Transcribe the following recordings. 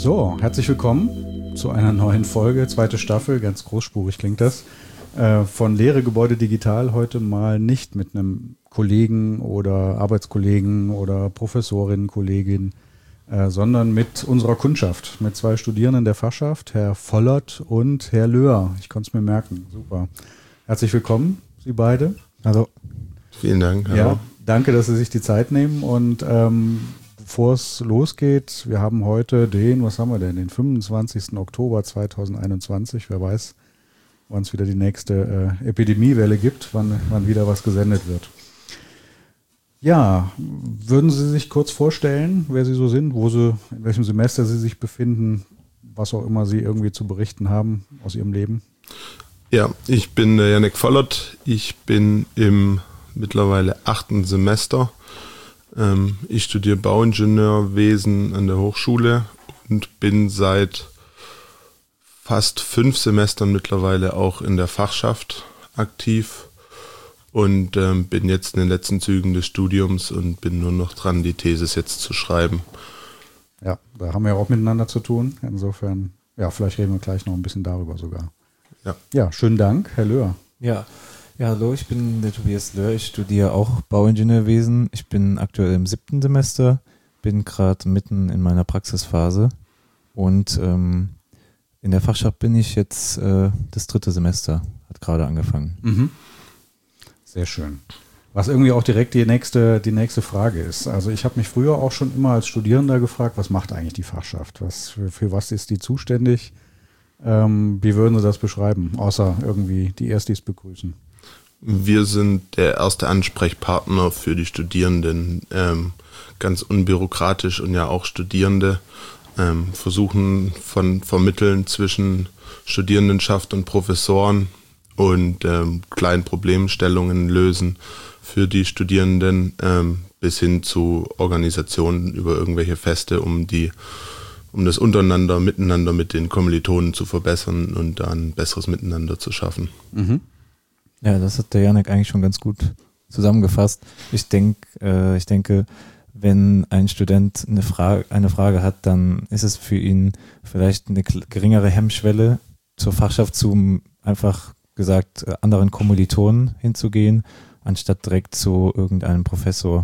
So, herzlich willkommen zu einer neuen Folge, zweite Staffel, ganz großspurig klingt das, von Lehre Gebäude Digital. Heute mal nicht mit einem Kollegen oder Arbeitskollegen oder Professorin, Kollegin, sondern mit unserer Kundschaft, mit zwei Studierenden der Fachschaft, Herr Vollert und Herr Löhr. Ich konnte es mir merken, super. Herzlich willkommen, Sie beide. Hallo. Vielen Dank. Hallo. Ja, danke, dass Sie sich die Zeit nehmen und bevor es losgeht, wir haben heute den 25. Oktober 2021, wer weiß, wann es wieder die nächste Epidemiewelle gibt, wann wieder was gesendet wird. Ja, würden Sie sich kurz vorstellen, wer Sie so sind, in welchem Semester Sie sich befinden, was auch immer Sie irgendwie zu berichten haben aus Ihrem Leben? Ja, ich bin Jannik Vollert, ich bin im mittlerweile 8. Semester. Ich studiere Bauingenieurwesen an der Hochschule und bin seit fast 5 Semestern mittlerweile auch in der Fachschaft aktiv und bin jetzt in den letzten Zügen des Studiums und bin nur noch dran, die Thesis jetzt zu schreiben. Ja, da haben wir auch miteinander zu tun. Insofern, ja, vielleicht reden wir gleich noch ein bisschen darüber sogar. Ja, schönen Dank, Herr Löhr. Ja, hallo, ich bin der Tobias Löhr, ich studiere auch Bauingenieurwesen. Ich bin aktuell im 7. Semester, bin gerade mitten in meiner Praxisphase und in der Fachschaft bin ich jetzt das 3. Semester, hat gerade angefangen. Mhm. Sehr schön. Was irgendwie auch direkt die nächste Frage ist. Also ich habe mich früher auch schon immer als Studierender gefragt, was macht eigentlich die Fachschaft? Für was ist die zuständig? Wie würden Sie das beschreiben, außer irgendwie die Erstis begrüßen? Wir sind der erste Ansprechpartner für die Studierenden, ganz unbürokratisch und ja auch Studierende, versuchen von Vermitteln zwischen Studierendenschaft und Professoren und kleinen Problemstellungen lösen für die Studierenden bis hin zu Organisationen über irgendwelche Feste, um das Miteinander mit den Kommilitonen zu verbessern und dann ein besseres Miteinander zu schaffen. Mhm. Ja, das hat der Jannik eigentlich schon ganz gut zusammengefasst. Ich denke, wenn ein Student eine Frage hat, dann ist es für ihn vielleicht eine geringere Hemmschwelle, zur Fachschaft zu, einfach gesagt, anderen Kommilitonen hinzugehen, anstatt direkt zu irgendeinem Professor.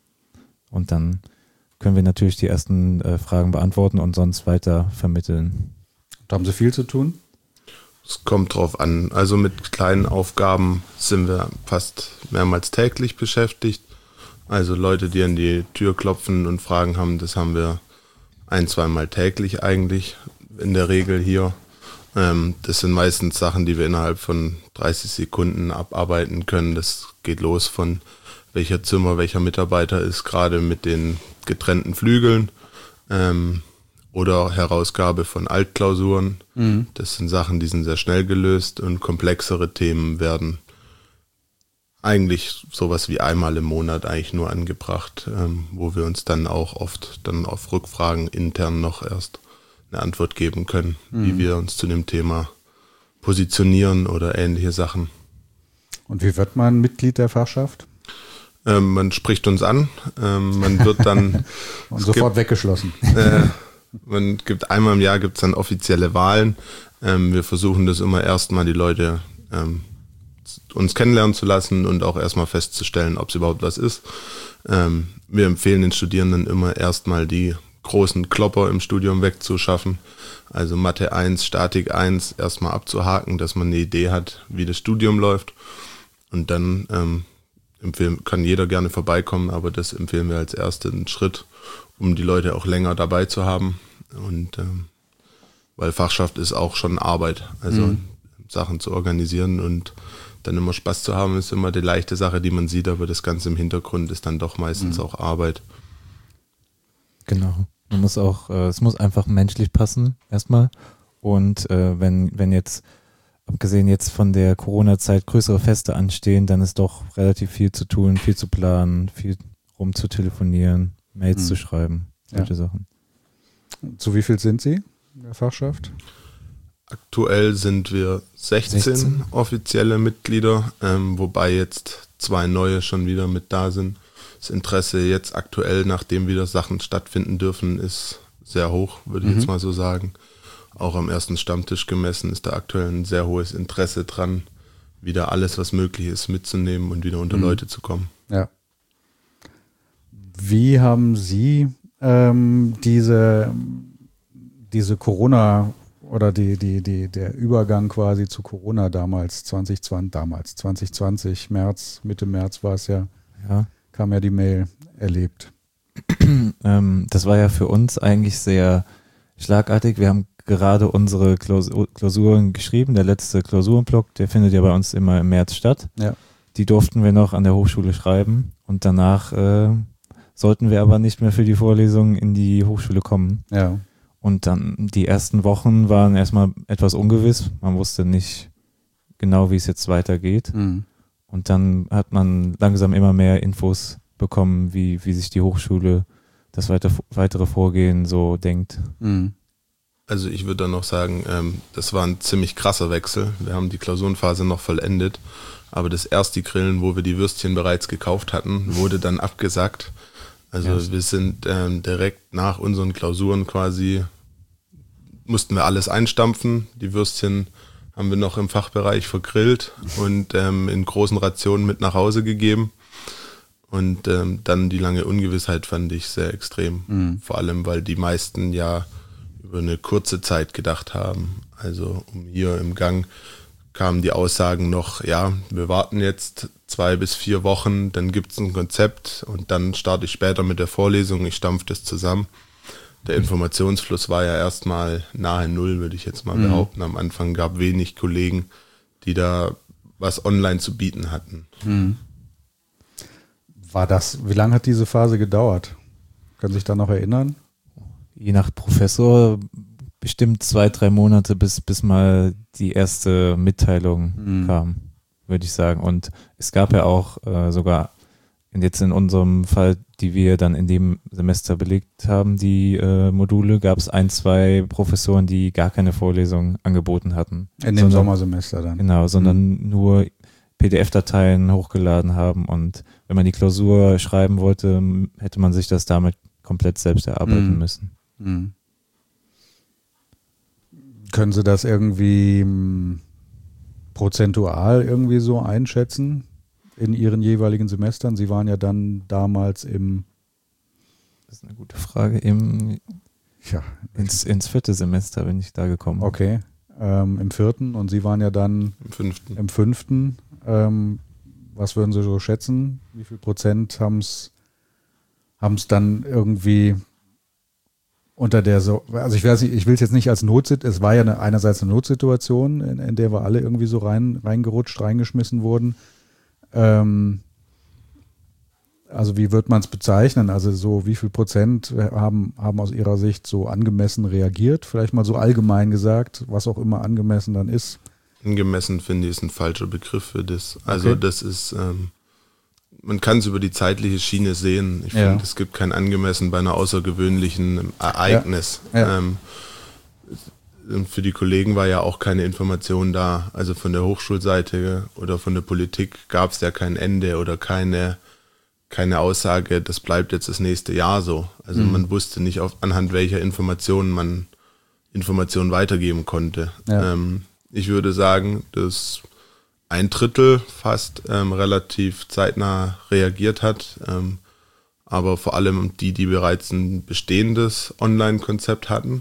Und dann können wir natürlich die ersten Fragen beantworten und sonst weiter vermitteln. Und haben Sie viel zu tun? Es kommt drauf an. Also mit kleinen Aufgaben sind wir fast mehrmals täglich beschäftigt. Also Leute, die an die Tür klopfen und Fragen haben, das haben wir 1-2 Mal täglich eigentlich in der Regel hier. Das sind meistens Sachen, die wir innerhalb von 30 Sekunden abarbeiten können. Das geht los von welcher Mitarbeiter ist gerade mit den getrennten Flügeln oder Herausgabe von Altklausuren. Mhm. Das sind Sachen, die sind sehr schnell gelöst und komplexere Themen werden eigentlich sowas wie einmal im Monat eigentlich nur angebracht, wo wir uns dann auch oft dann auf Rückfragen intern noch erst eine Antwort geben können, wie wir uns zu dem Thema positionieren oder ähnliche Sachen. Und wie wird man Mitglied der Fachschaft? Man spricht uns an, man wird dann und sofort weggeschlossen. Einmal im Jahr gibt es dann offizielle Wahlen. Wir versuchen das immer erstmal die Leute uns kennenlernen zu lassen und auch erstmal festzustellen, ob es überhaupt was ist. Wir empfehlen den Studierenden immer erstmal die großen Klopper im Studium wegzuschaffen. Also Mathe 1, Statik 1 erstmal abzuhaken, dass man eine Idee hat, wie das Studium läuft. Und dann kann jeder gerne vorbeikommen, aber das empfehlen wir als ersten Schritt, um die Leute auch länger dabei zu haben. Und weil Fachschaft ist auch schon Arbeit, also Sachen zu organisieren und dann immer Spaß zu haben, ist immer die leichte Sache, die man sieht, aber das Ganze im Hintergrund ist dann doch meistens auch Arbeit. Genau. Man muss auch, es muss einfach menschlich passen, erstmal. Und wenn jetzt, abgesehen jetzt von der Corona-Zeit, größere Feste anstehen, dann ist doch relativ viel zu tun, viel zu planen, viel rum zu telefonieren, Mails zu schreiben, solche Sachen. Zu wie viel sind Sie in der Fachschaft? Aktuell sind wir 16 offizielle Mitglieder, wobei jetzt 2 neue schon wieder mit da sind. Das Interesse jetzt aktuell, nachdem wieder Sachen stattfinden dürfen, ist sehr hoch, würde ich jetzt mal so sagen. Auch am ersten Stammtisch gemessen ist da aktuell ein sehr hohes Interesse dran, wieder alles, was möglich ist, mitzunehmen und wieder unter Leute zu kommen. Ja. Wie haben Sie diese Corona oder der Übergang quasi zu Corona damals, 2020, Mitte März war es ja, kam ja die Mail, erlebt? Das war ja für uns eigentlich sehr schlagartig. Wir haben gerade unsere Klausuren geschrieben. Der letzte Klausurenblock, der findet ja bei uns immer im März statt. Ja. Die durften wir noch an der Hochschule schreiben und danach sollten wir aber nicht mehr für die Vorlesungen in die Hochschule kommen. Ja. Und dann die ersten Wochen waren erstmal etwas ungewiss. Man wusste nicht genau, wie es jetzt weitergeht. Und dann hat man langsam immer mehr Infos bekommen, wie sich die Hochschule das weitere Vorgehen so denkt. Also ich würde dann noch sagen, das war ein ziemlich krasser Wechsel. Wir haben die Klausurenphase noch vollendet, aber das erste Grillen, wo wir die Würstchen bereits gekauft hatten, wurde dann abgesagt. Also wir sind direkt nach unseren Klausuren quasi, mussten wir alles einstampfen. Die Würstchen haben wir noch im Fachbereich vergrillt und in großen Rationen mit nach Hause gegeben. Und dann die lange Ungewissheit fand ich sehr extrem. Vor allem, weil die meisten ja über eine kurze Zeit gedacht haben. Also hier im Gang kamen die Aussagen noch, ja, wir warten jetzt 2 bis 4 Wochen, dann gibt es ein Konzept und dann starte ich später mit der Vorlesung, ich stampfe das zusammen. Der Informationsfluss war ja erstmal nahe Null, würde ich jetzt mal behaupten. Am Anfang gab wenig Kollegen, die da was online zu bieten hatten. Wie lange hat diese Phase gedauert? Können Sie sich da noch erinnern? Je nach Professor bestimmt 2-3 Monate, bis mal die erste Mitteilung kam, würde ich sagen. Und es gab ja auch sogar, jetzt in unserem Fall, die wir dann in dem Semester belegt haben, die Module, gab es 1-2 Professoren, die gar keine Vorlesung angeboten hatten. In dem Sommersemester dann? Genau, sondern nur PDF-Dateien hochgeladen haben. Und wenn man die Klausur schreiben wollte, hätte man sich das damit komplett selbst erarbeiten müssen. Können Sie das irgendwie prozentual irgendwie so einschätzen in Ihren jeweiligen Semestern? Sie waren ja dann damals Das ist eine gute Frage, ins 4. Semester bin ich da gekommen. Okay, im 4. und Sie waren ja dann im 5. Was würden Sie so schätzen? Wie viel Prozent haben es dann irgendwie unter der also ich weiß nicht, ich will es jetzt nicht als es war ja einerseits eine Notsituation, in der wir alle irgendwie so reingerutscht, reingeschmissen wurden. Also wie wird man es bezeichnen? Also so wie viel Prozent haben aus Ihrer Sicht so angemessen reagiert? Vielleicht mal so allgemein gesagt, was auch immer angemessen dann ist. Angemessen finde ich ist ein falscher Begriff für das. Also das ist, man kann es über die zeitliche Schiene sehen. Ich finde, es gibt kein Angemessen bei einer außergewöhnlichen Ereignis. Und für die Kollegen war ja auch keine Information da. Also von der Hochschulseite oder von der Politik gab es ja kein Ende oder keine Aussage, das bleibt jetzt das nächste Jahr so. Also man wusste nicht, anhand welcher Informationen man Informationen weitergeben konnte. Ich würde sagen, dass 1/3 fast relativ zeitnah reagiert hat, aber vor allem die bereits ein bestehendes Online-Konzept hatten.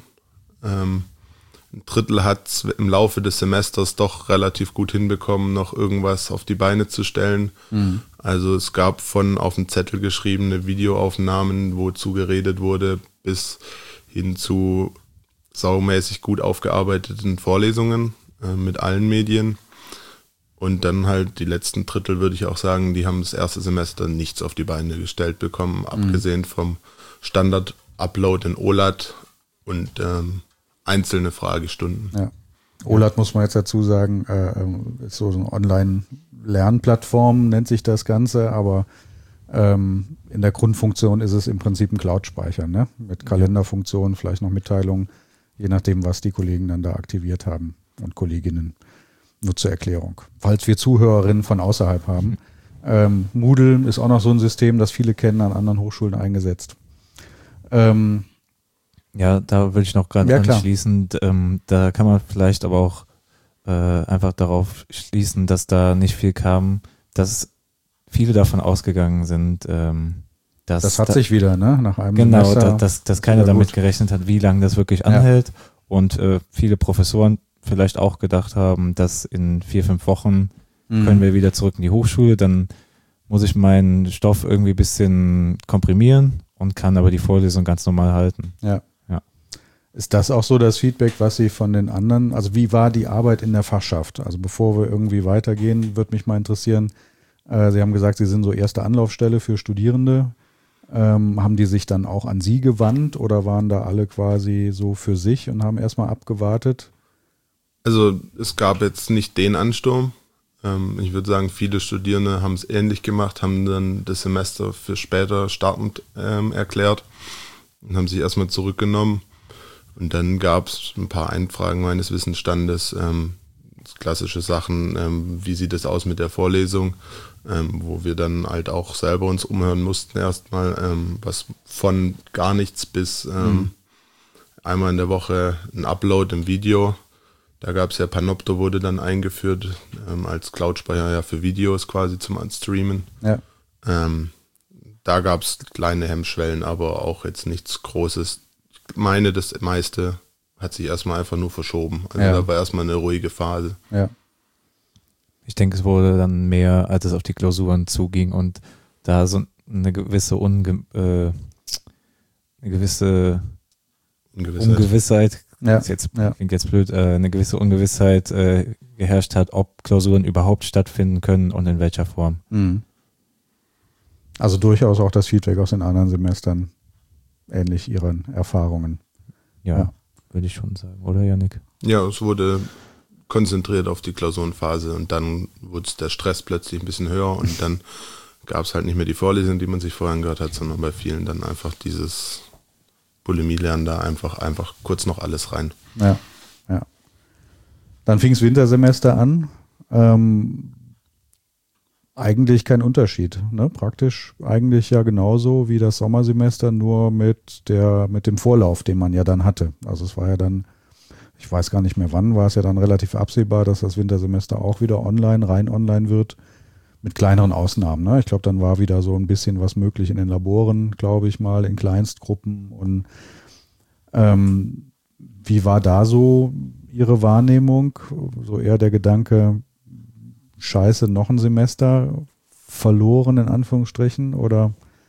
1/3 hat es im Laufe des Semesters doch relativ gut hinbekommen, noch irgendwas auf die Beine zu stellen. Also es gab von auf dem Zettel geschriebene Videoaufnahmen, wo zugeredet wurde, bis hin zu saumäßig gut aufgearbeiteten Vorlesungen mit allen Medien. Und dann halt die letzten Drittel, würde ich auch sagen, die haben das erste Semester nichts auf die Beine gestellt bekommen, abgesehen vom Standard-Upload in OLAT und einzelne Fragestunden. Ja. OLAT muss man jetzt dazu sagen, ist so eine Online-Lernplattform, nennt sich das Ganze, aber in der Grundfunktion ist es im Prinzip ein Cloud-Speicher, ne? Mit Kalenderfunktionen, vielleicht noch Mitteilungen, je nachdem, was die Kollegen dann da aktiviert haben und Kolleginnen. Nur zur Erklärung. Falls wir Zuhörerinnen von außerhalb haben. Moodle ist auch noch so ein System, das viele kennen, an anderen Hochschulen eingesetzt. Ja, da würde ich noch gerade anschließen. Da kann man vielleicht aber auch einfach darauf schließen, dass da nicht viel kam, dass viele davon ausgegangen sind, dass das hat sich wieder, ne? Nach einem Semester dass keiner damit gerechnet hat, wie lange das wirklich anhält und viele Professoren vielleicht auch gedacht haben, dass in 4-5 Wochen können wir wieder zurück in die Hochschule, dann muss ich meinen Stoff irgendwie ein bisschen komprimieren und kann aber die Vorlesung ganz normal halten. Ja. Ist das auch so das Feedback, was Sie von den anderen, also wie war die Arbeit in der Fachschaft? Also bevor wir irgendwie weitergehen, würde mich mal interessieren, Sie haben gesagt, Sie sind so erste Anlaufstelle für Studierende. Haben die sich dann auch an Sie gewandt oder waren da alle quasi so für sich und haben erstmal abgewartet? Also es gab jetzt nicht den Ansturm. Ich würde sagen, viele Studierende haben es ähnlich gemacht, haben dann das Semester für später startend erklärt und haben sich erstmal zurückgenommen. Und dann gab es ein paar Einfragen meines Wissensstandes, klassische Sachen, wie sieht es aus mit der Vorlesung, wo wir dann halt auch selber uns umhören mussten erstmal, was von gar nichts bis einmal in der Woche ein Upload im Video. Da gab es ja Panopto, wurde dann eingeführt als Cloud-Speicher ja für Videos quasi zum Streamen. Ja. Da gab es kleine Hemmschwellen, aber auch jetzt nichts Großes. Ich meine, das meiste hat sich erstmal einfach nur verschoben. Also da war erstmal eine ruhige Phase. Ja. Ich denke, es wurde dann mehr, als es auf die Klausuren zuging und da so eine gewisse Ungewissheit klingt jetzt blöd, eine gewisse Ungewissheit geherrscht hat, ob Klausuren überhaupt stattfinden können und in welcher Form. Also durchaus auch das Feedback aus den anderen Semestern ähnlich Ihren Erfahrungen. Ja, würde ich schon sagen, oder Yannick? Ja, es wurde konzentriert auf die Klausurenphase und dann wurde der Stress plötzlich ein bisschen höher und dann gab es halt nicht mehr die Vorlesung, die man sich vorher angehört hat, sondern bei vielen dann einfach dieses Bulimie-Lernen da einfach kurz noch alles rein. Ja. Dann fing das Wintersemester an. Eigentlich kein Unterschied, ne? Praktisch eigentlich ja genauso wie das Sommersemester, nur mit dem Vorlauf, den man ja dann hatte. Also es war ja dann, ich weiß gar nicht mehr wann, war es ja dann relativ absehbar, dass das Wintersemester auch wieder rein online wird, mit kleineren Ausnahmen. Ne? Ich glaube, dann war wieder so ein bisschen was möglich in den Laboren, glaube ich mal, in Kleinstgruppen. Und wie war da so Ihre Wahrnehmung? So eher der Gedanke, Scheiße, noch ein Semester verloren in Anführungsstrichen oder?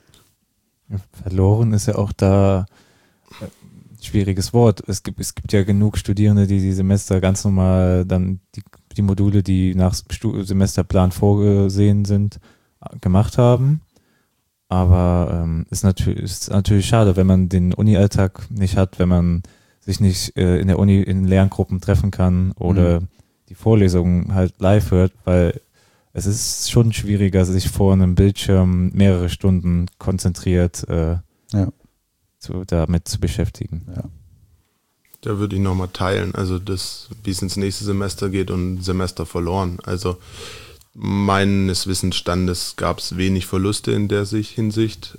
Verloren ist ja auch da ein schwieriges Wort. Es gibt ja genug Studierende, die Semester ganz normal dann die Module, die nach Semesterplan vorgesehen sind, gemacht haben. Aber ist natürlich schade, wenn man den Uni-Alltag nicht hat, wenn man sich nicht in der Uni in Lerngruppen treffen kann oder die Vorlesungen halt live hört, weil es ist schon schwieriger, sich vor einem Bildschirm mehrere Stunden konzentriert damit zu beschäftigen. Ja. Da würde ich nochmal teilen, also wie es ins nächste Semester geht und Semester verloren. Also meines Wissensstandes gab es wenig Verluste in der Hinsicht.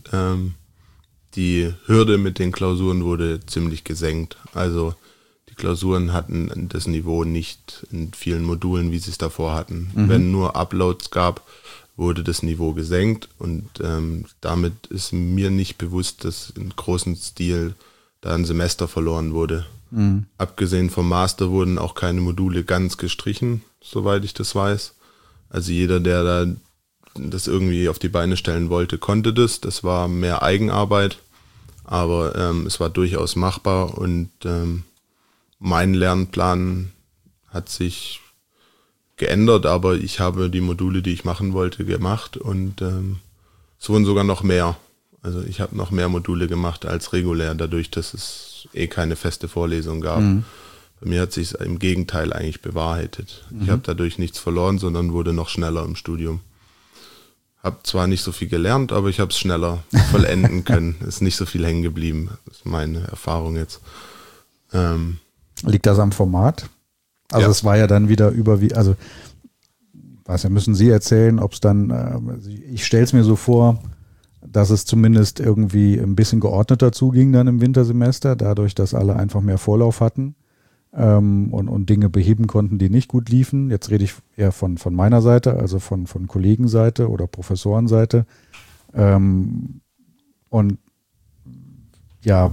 Die Hürde mit den Klausuren wurde ziemlich gesenkt. Also die Klausuren hatten das Niveau nicht in vielen Modulen, wie sie es davor hatten. Wenn nur Uploads gab, wurde das Niveau gesenkt und damit ist mir nicht bewusst, dass in großem Stil da ein Semester verloren wurde. Abgesehen vom Master wurden auch keine Module ganz gestrichen, soweit ich das weiß. Also jeder, der da das irgendwie auf die Beine stellen wollte, konnte das. Das war mehr Eigenarbeit, aber es war durchaus machbar und mein Lernplan hat sich geändert, aber ich habe die Module, die ich machen wollte, gemacht und es wurden sogar noch mehr. Also ich habe noch mehr Module gemacht als regulär, dadurch, dass es keine feste Vorlesung gab. Bei mir hat sich im Gegenteil eigentlich bewahrheitet. Ich habe dadurch nichts verloren, sondern wurde noch schneller im Studium. Habe zwar nicht so viel gelernt, aber ich habe es schneller vollenden können. Ist nicht so viel hängen geblieben. Das ist meine Erfahrung jetzt. Liegt das am Format? Also es war ja dann wieder müssen Sie erzählen, ob es dann, ich stelle es mir so vor, dass es zumindest irgendwie ein bisschen geordneter zuging dann im Wintersemester, dadurch, dass alle einfach mehr Vorlauf hatten und Dinge beheben konnten, die nicht gut liefen. Jetzt rede ich eher von meiner Seite, also von Kollegenseite oder Professorenseite. Und ja,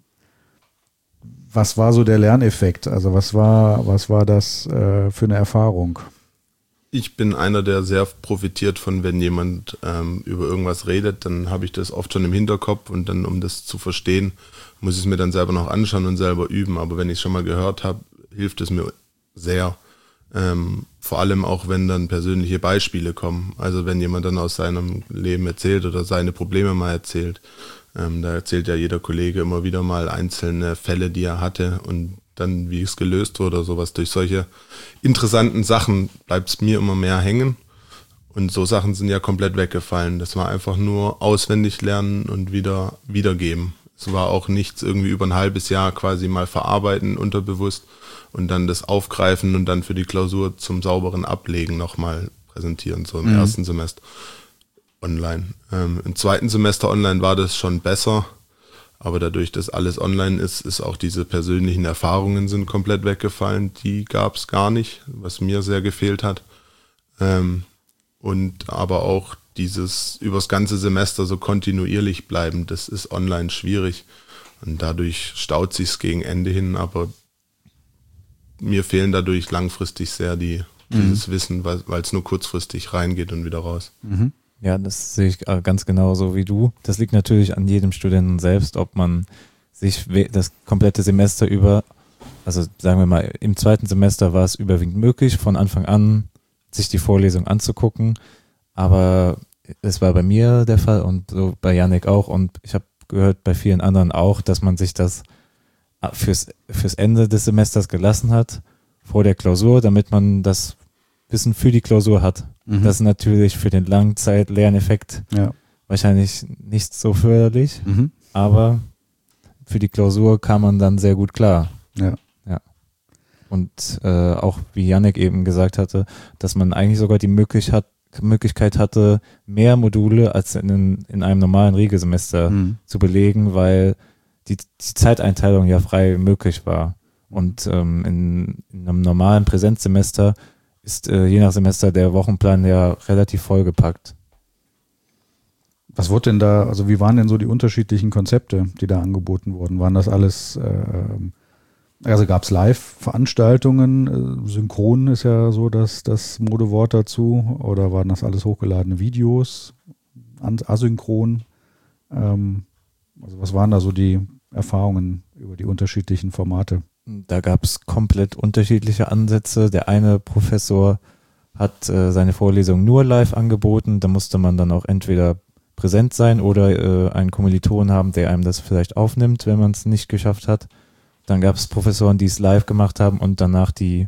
was war so der Lerneffekt? Also was war das für eine Erfahrung? Ich bin einer, der sehr profitiert von, wenn jemand über irgendwas redet, dann habe ich das oft schon im Hinterkopf und dann, um das zu verstehen, muss ich es mir dann selber noch anschauen und selber üben. Aber wenn ich es schon mal gehört habe, hilft es mir sehr. Vor allem auch, wenn dann persönliche Beispiele kommen. Also wenn jemand dann aus seinem Leben erzählt oder seine Probleme mal erzählt. Da erzählt ja jeder Kollege immer wieder mal einzelne Fälle, die er hatte und dann, wie es gelöst wurde oder sowas. Durch solche interessanten Sachen bleibt es mir immer mehr hängen. Und so Sachen sind ja komplett weggefallen. Das war einfach nur auswendig lernen und wiedergeben. Es war auch nichts irgendwie über ein halbes Jahr quasi mal verarbeiten, unterbewusst, und dann das aufgreifen und dann für die Klausur zum sauberen Ablegen nochmal präsentieren, so im ersten Semester online. Im zweiten Semester online war das schon besser, aber dadurch, dass alles online ist auch diese persönlichen Erfahrungen sind komplett weggefallen. Die gab es gar nicht, was mir sehr gefehlt hat. Und aber auch dieses übers ganze Semester so kontinuierlich bleiben, das ist online schwierig. Und dadurch staut sich's gegen Ende hin, aber mir fehlen dadurch langfristig sehr dieses Wissen, weil es nur kurzfristig reingeht und wieder raus. Mhm. Ja, das sehe ich ganz genauso wie du. Das liegt natürlich an jedem Studenten selbst, ob man sich das komplette Semester über, also sagen wir mal, im zweiten Semester war es überwiegend möglich, von Anfang an sich die Vorlesung anzugucken, aber es war bei mir der Fall und so bei Yannick auch, und ich habe gehört bei vielen anderen auch, dass man sich das fürs Ende des Semesters gelassen hat, vor der Klausur, damit man das Wissen für die Klausur hat. Mhm. Das ist natürlich für den Langzeit-Lerneffekt wahrscheinlich nicht so förderlich, aber für die Klausur kam man dann sehr gut klar. Ja. Und auch wie Yannick eben gesagt hatte, dass man eigentlich sogar die Möglichkeit hatte, mehr Module als in einem normalen Regelsemester zu belegen, weil die Zeiteinteilung ja frei möglich war. Und in einem normalen Präsenzsemester ist je nach Semester der Wochenplan ja relativ vollgepackt. Was wurde denn da, also wie waren denn so die unterschiedlichen Konzepte, die da angeboten wurden? Waren das alles, also gab es Live-Veranstaltungen, synchron ist ja so das Modewort dazu, oder waren das alles hochgeladene Videos, asynchron? Also was waren da so die Erfahrungen über die unterschiedlichen Formate? Da gab es komplett unterschiedliche Ansätze. Der eine Professor hat seine Vorlesung nur live angeboten. Da musste man dann auch entweder präsent sein oder einen Kommiliton haben, der einem das vielleicht aufnimmt, wenn man es nicht geschafft hat. Dann gab es Professoren, die es live gemacht haben und danach die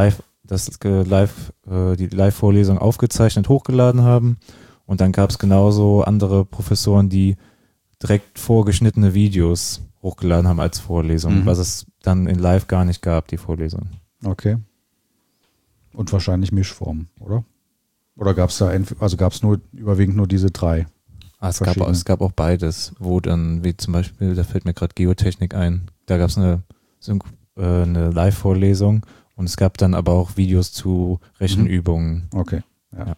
Live-Vorlesung aufgezeichnet hochgeladen haben. Und dann gab es genauso andere Professoren, die direkt vorgeschnittene Videos hochgeladen haben als Vorlesung, was es dann in live gar nicht gab, die Vorlesung. Okay. Und wahrscheinlich Mischformen, oder? Oder gab es da, also gab es überwiegend nur diese drei? Es gab auch beides, wo dann, wie zum Beispiel, da fällt mir gerade Geotechnik ein, da gab es eine Live-Vorlesung und es gab dann aber auch Videos zu Rechenübungen. Okay, ja.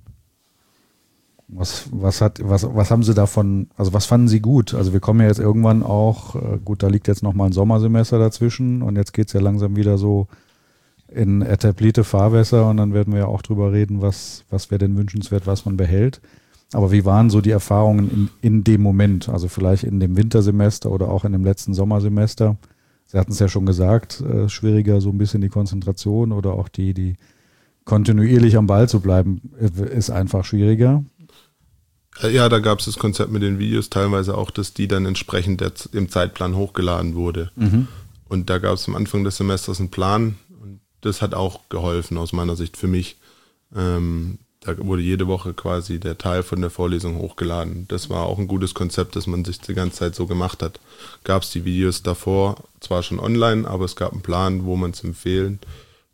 Was haben Sie davon, also was fanden Sie gut? Also wir kommen ja jetzt irgendwann auch, gut, da liegt jetzt nochmal ein Sommersemester dazwischen und jetzt geht es ja langsam wieder so in etablierte Fahrwässer und dann werden wir ja auch drüber reden, was wäre denn wünschenswert, was man behält. Aber wie waren so die Erfahrungen in dem Moment? Also vielleicht in dem Wintersemester oder auch in dem letzten Sommersemester? Sie hatten es ja schon gesagt, schwieriger so ein bisschen die Konzentration oder auch die kontinuierlich am Ball zu bleiben, ist einfach schwieriger. Ja, da gab es das Konzept mit den Videos teilweise auch, dass die dann entsprechend im Zeitplan hochgeladen wurde. Und da gab es am Anfang des Semesters einen Plan und das hat auch geholfen aus meiner Sicht für mich. Da wurde jede Woche quasi der Teil von der Vorlesung hochgeladen. Das war auch ein gutes Konzept, dass man sich die ganze Zeit so gemacht hat. Gab es die Videos davor zwar schon online, aber es gab einen Plan, wo man es empfehlen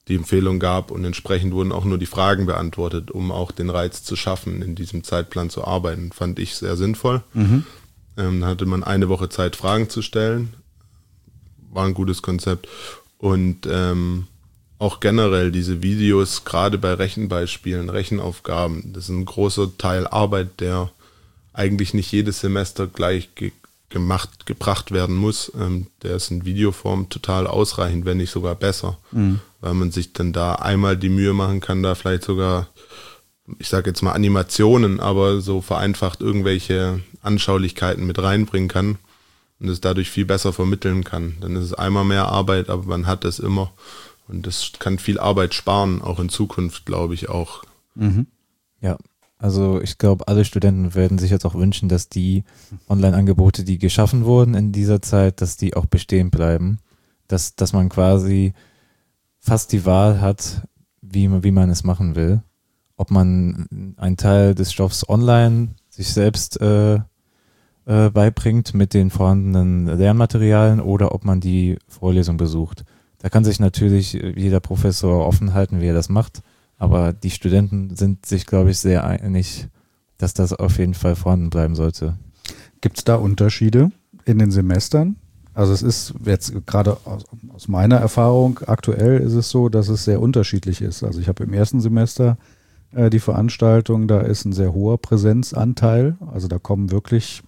die Empfehlung gab und entsprechend wurden auch nur die Fragen beantwortet, um auch den Reiz zu schaffen, in diesem Zeitplan zu arbeiten. Fand ich sehr sinnvoll. Da hatte man eine Woche Zeit, Fragen zu stellen. War ein gutes Konzept. Und auch generell diese Videos, gerade bei Rechenbeispielen, Rechenaufgaben, das ist ein großer Teil Arbeit, der eigentlich nicht jedes Semester gleich gebracht werden muss. Der ist in Videoform total ausreichend, wenn nicht sogar besser, weil man sich dann da einmal die Mühe machen kann, da vielleicht sogar, ich sage jetzt mal Animationen, aber so vereinfacht irgendwelche Anschaulichkeiten mit reinbringen kann und es dadurch viel besser vermitteln kann. Dann ist es einmal mehr Arbeit, aber man hat es immer und das kann viel Arbeit sparen, auch in Zukunft, glaube ich auch. Ja, also ich glaube, alle Studenten werden sich jetzt auch wünschen, dass die Online-Angebote, die geschaffen wurden in dieser Zeit, dass die auch bestehen bleiben. Dass man quasi fast die Wahl hat, wie man es machen will. Ob man einen Teil des Stoffs online sich selbst beibringt mit den vorhandenen Lernmaterialien oder ob man die Vorlesung besucht. Da kann sich natürlich jeder Professor offen halten, wie er das macht. Aber die Studenten sind sich, glaube ich, sehr einig, dass das auf jeden Fall vorhanden bleiben sollte. Gibt es da Unterschiede in den Semestern? Also es ist jetzt gerade aus meiner Erfahrung aktuell ist es so, dass es sehr unterschiedlich ist. Also ich habe im ersten Semester die Veranstaltung, da ist ein sehr hoher Präsenzanteil. Also da kommen wirklich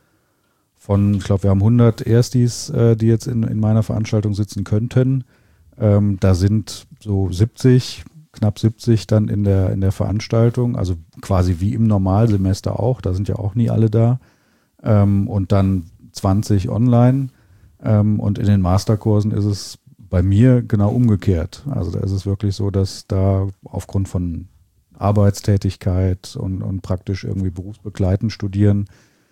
ich glaube, wir haben 100 Erstis, die jetzt in meiner Veranstaltung sitzen könnten. Da sind so knapp 70 dann in der Veranstaltung, also quasi wie im Normalsemester auch, da sind ja auch nie alle da. Und dann 20 online. Und in den Masterkursen ist es bei mir genau umgekehrt. Also da ist es wirklich so, dass da aufgrund von Arbeitstätigkeit und praktisch irgendwie berufsbegleitend studieren,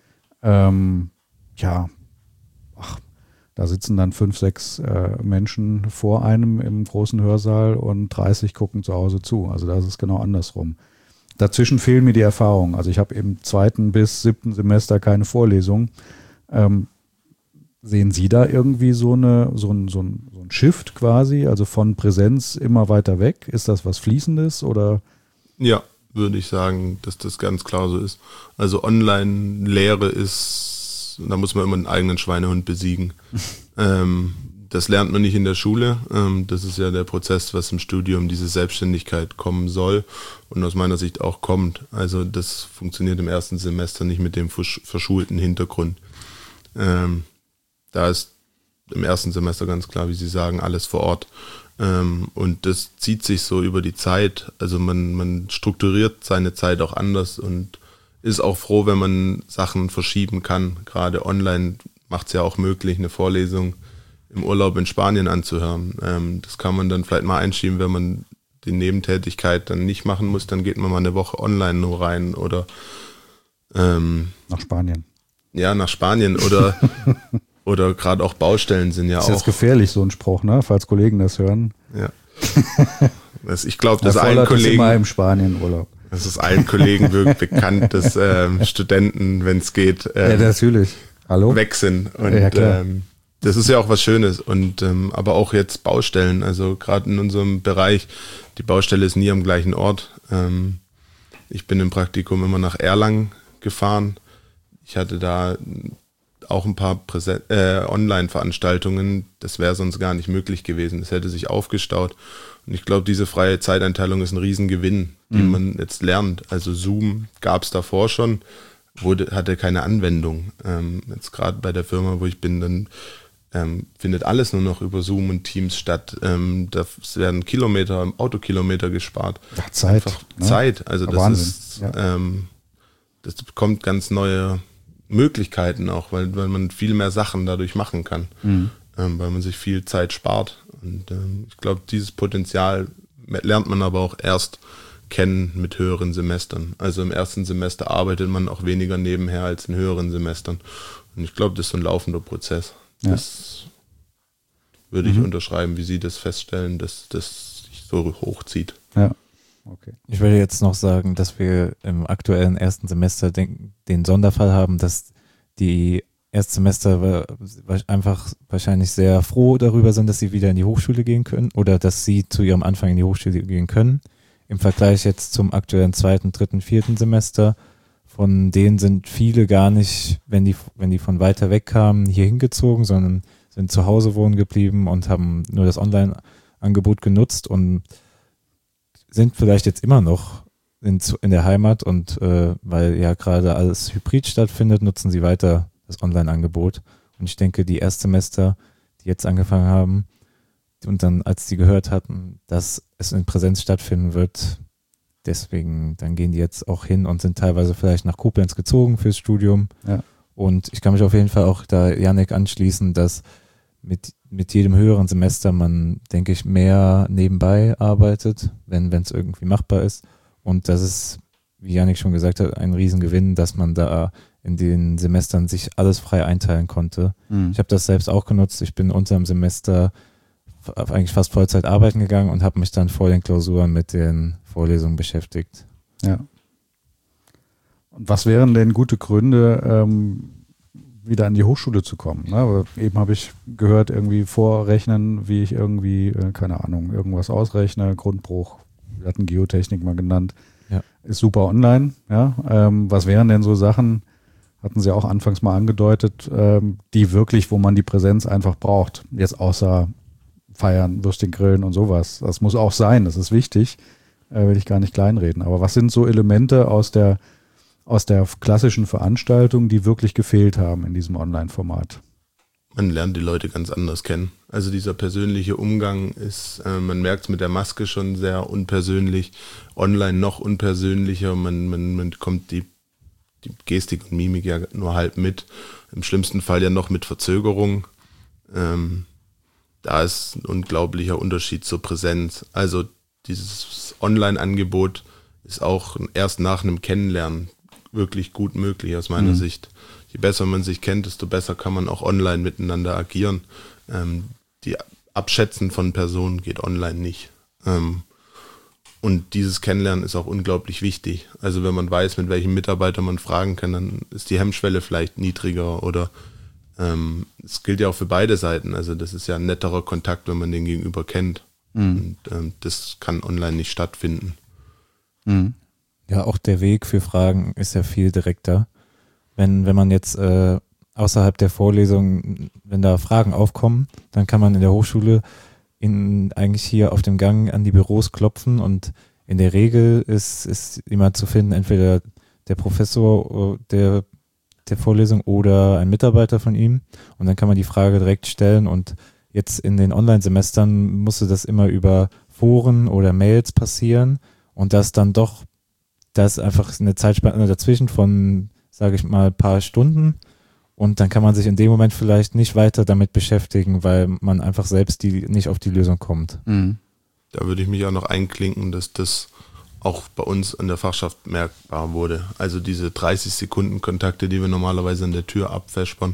da sitzen dann 5, 6 Menschen vor einem im großen Hörsaal und 30 gucken zu Hause zu. Also da ist es genau andersrum. Dazwischen fehlen mir die Erfahrungen. Also ich habe im 2. bis 7. Semester keine Vorlesung. Sehen Sie da irgendwie so ein Shift quasi, also von Präsenz immer weiter weg? Ist das was Fließendes oder? Ja, würde ich sagen, dass das ganz klar so ist. Also Online-Lehre ist, da muss man immer einen eigenen Schweinehund besiegen. Das lernt man nicht in der Schule. Das ist ja der Prozess, was im Studium diese Selbstständigkeit kommen soll und aus meiner Sicht auch kommt. Also das funktioniert im ersten Semester nicht mit dem verschulten Hintergrund. Da ist im ersten Semester ganz klar, wie Sie sagen, alles vor Ort. Und das zieht sich so über die Zeit. Also man strukturiert seine Zeit auch anders und ist auch froh, wenn man Sachen verschieben kann. Gerade online macht es ja auch möglich, eine Vorlesung im Urlaub in Spanien anzuhören. Das kann man dann vielleicht mal einschieben, wenn man die Nebentätigkeit dann nicht machen muss, dann geht man mal eine Woche online nur rein oder nach Spanien. Ja, nach Spanien oder gerade auch Baustellen sind ja auch. Das ist jetzt gefährlich, so ein Spruch, ne? Falls Kollegen das hören. Ja. Ich glaube, das allen Kollegen. Immer im Spanien-Urlaub. Das ist allen Kollegen wirklich bekannt, dass Studenten, wenn es geht, ja, natürlich. Hallo? Weg sind. Und ja, klar. das ist ja auch was Schönes. Und aber auch jetzt Baustellen, also gerade in unserem Bereich, die Baustelle ist nie am gleichen Ort. Ich bin im Praktikum immer nach Erlangen gefahren. Ich hatte da auch ein paar Online-Veranstaltungen. Das wäre sonst gar nicht möglich gewesen. Es hätte sich aufgestaut. Und ich glaube, diese freie Zeiteinteilung ist ein Riesengewinn, den man jetzt lernt. Also Zoom gab es davor schon, hatte keine Anwendung. Jetzt gerade bei der Firma, wo ich bin, dann findet alles nur noch über Zoom und Teams statt. Da werden Autokilometer gespart. Ja, Zeit. Einfach Zeit. Also das Wahnsinn. ist, das bekommt ganz neue Möglichkeiten auch, weil man viel mehr Sachen dadurch machen kann, weil man sich viel Zeit spart. Und ich glaube, dieses Potenzial lernt man aber auch erst kennen mit höheren Semestern. Also im ersten Semester arbeitet man auch weniger nebenher als in höheren Semestern. Und ich glaube, das ist so ein laufender Prozess. Ja. Das würde ich unterschreiben, wie Sie das feststellen, dass das sich so hochzieht. Ja. Okay. Ich würde jetzt noch sagen, dass wir im aktuellen ersten Semester den Sonderfall haben, dass die Erstsemester einfach wahrscheinlich sehr froh darüber sind, dass sie wieder in die Hochschule gehen können oder dass sie zu ihrem Anfang in die Hochschule gehen können. Im Vergleich jetzt zum aktuellen 2., 3., 4. Semester, von denen sind viele gar nicht, wenn die von weiter weg kamen, hier hingezogen, sondern sind zu Hause wohnen geblieben und haben nur das Online-Angebot genutzt und sind vielleicht jetzt immer noch in der Heimat und weil ja gerade alles hybrid stattfindet, nutzen sie weiter das Online-Angebot. Und ich denke, die Erstsemester, die jetzt angefangen haben und dann, als sie gehört hatten, dass es in Präsenz stattfinden wird, deswegen, dann gehen die jetzt auch hin und sind teilweise vielleicht nach Koblenz gezogen fürs Studium. Ja. Und ich kann mich auf jeden Fall auch da Jannik anschließen, dass mit jedem höheren Semester man, denke ich, mehr nebenbei arbeitet, wenn es irgendwie machbar ist. Und das ist, wie Jannik schon gesagt hat, ein Riesengewinn, dass man da in den Semestern sich alles frei einteilen konnte. Mhm. Ich habe das selbst auch genutzt. Ich bin unter dem Semester eigentlich fast Vollzeit arbeiten gegangen und habe mich dann vor den Klausuren mit den Vorlesungen beschäftigt. Ja. Und was wären denn gute Gründe, wieder an die Hochschule zu kommen? Ne? Aber eben habe ich gehört, irgendwie vorrechnen, wie ich irgendwie, keine Ahnung, irgendwas ausrechne, Grundbruch, wir hatten Geotechnik mal genannt, Ja. ist super online. Ja? Was wären denn so Sachen, hatten Sie auch anfangs mal angedeutet, die wirklich, wo man die Präsenz einfach braucht, jetzt außer Feiern, Würstchen grillen und sowas. Das muss auch sein, das ist wichtig, will ich gar nicht kleinreden. Aber was sind so Elemente aus der klassischen Veranstaltung, die wirklich gefehlt haben in diesem Online-Format? Man lernt die Leute ganz anders kennen. Also dieser persönliche Umgang ist, man merkt es mit der Maske schon sehr unpersönlich, online noch unpersönlicher, man kommt die Gestik und Mimik ja nur halb mit, im schlimmsten Fall ja noch mit Verzögerung. Da ist ein unglaublicher Unterschied zur Präsenz. Also dieses Online-Angebot ist auch erst nach einem Kennenlernen wirklich gut möglich aus meiner Sicht. Je besser man sich kennt, desto besser kann man auch online miteinander agieren. Die Abschätzen von Personen geht online nicht. Und dieses Kennenlernen ist auch unglaublich wichtig. Also wenn man weiß, mit welchem Mitarbeiter man fragen kann, dann ist die Hemmschwelle vielleicht niedriger oder es gilt ja auch für beide Seiten. Also das ist ja ein netterer Kontakt, wenn man den Gegenüber kennt. Und das kann online nicht stattfinden. Mhm. Ja, auch der Weg für Fragen ist ja viel direkter. Wenn man jetzt außerhalb der Vorlesung, wenn da Fragen aufkommen, dann kann man in der Hochschule eigentlich hier auf dem Gang an die Büros klopfen und in der Regel ist jemand zu finden, entweder der Professor der Vorlesung oder ein Mitarbeiter von ihm und dann kann man die Frage direkt stellen und jetzt in den Online-Semestern musste das immer über Foren oder Mails passieren und das ist einfach eine Zeitspanne dazwischen von, sage ich mal, ein paar Stunden und dann kann man sich in dem Moment vielleicht nicht weiter damit beschäftigen, weil man einfach selbst nicht auf die Lösung kommt. Mhm. Da würde ich mich auch noch einklinken, dass das auch bei uns an der Fachschaft merkbar wurde. Also diese 30 Sekunden Kontakte, die wir normalerweise an der Tür abvespern,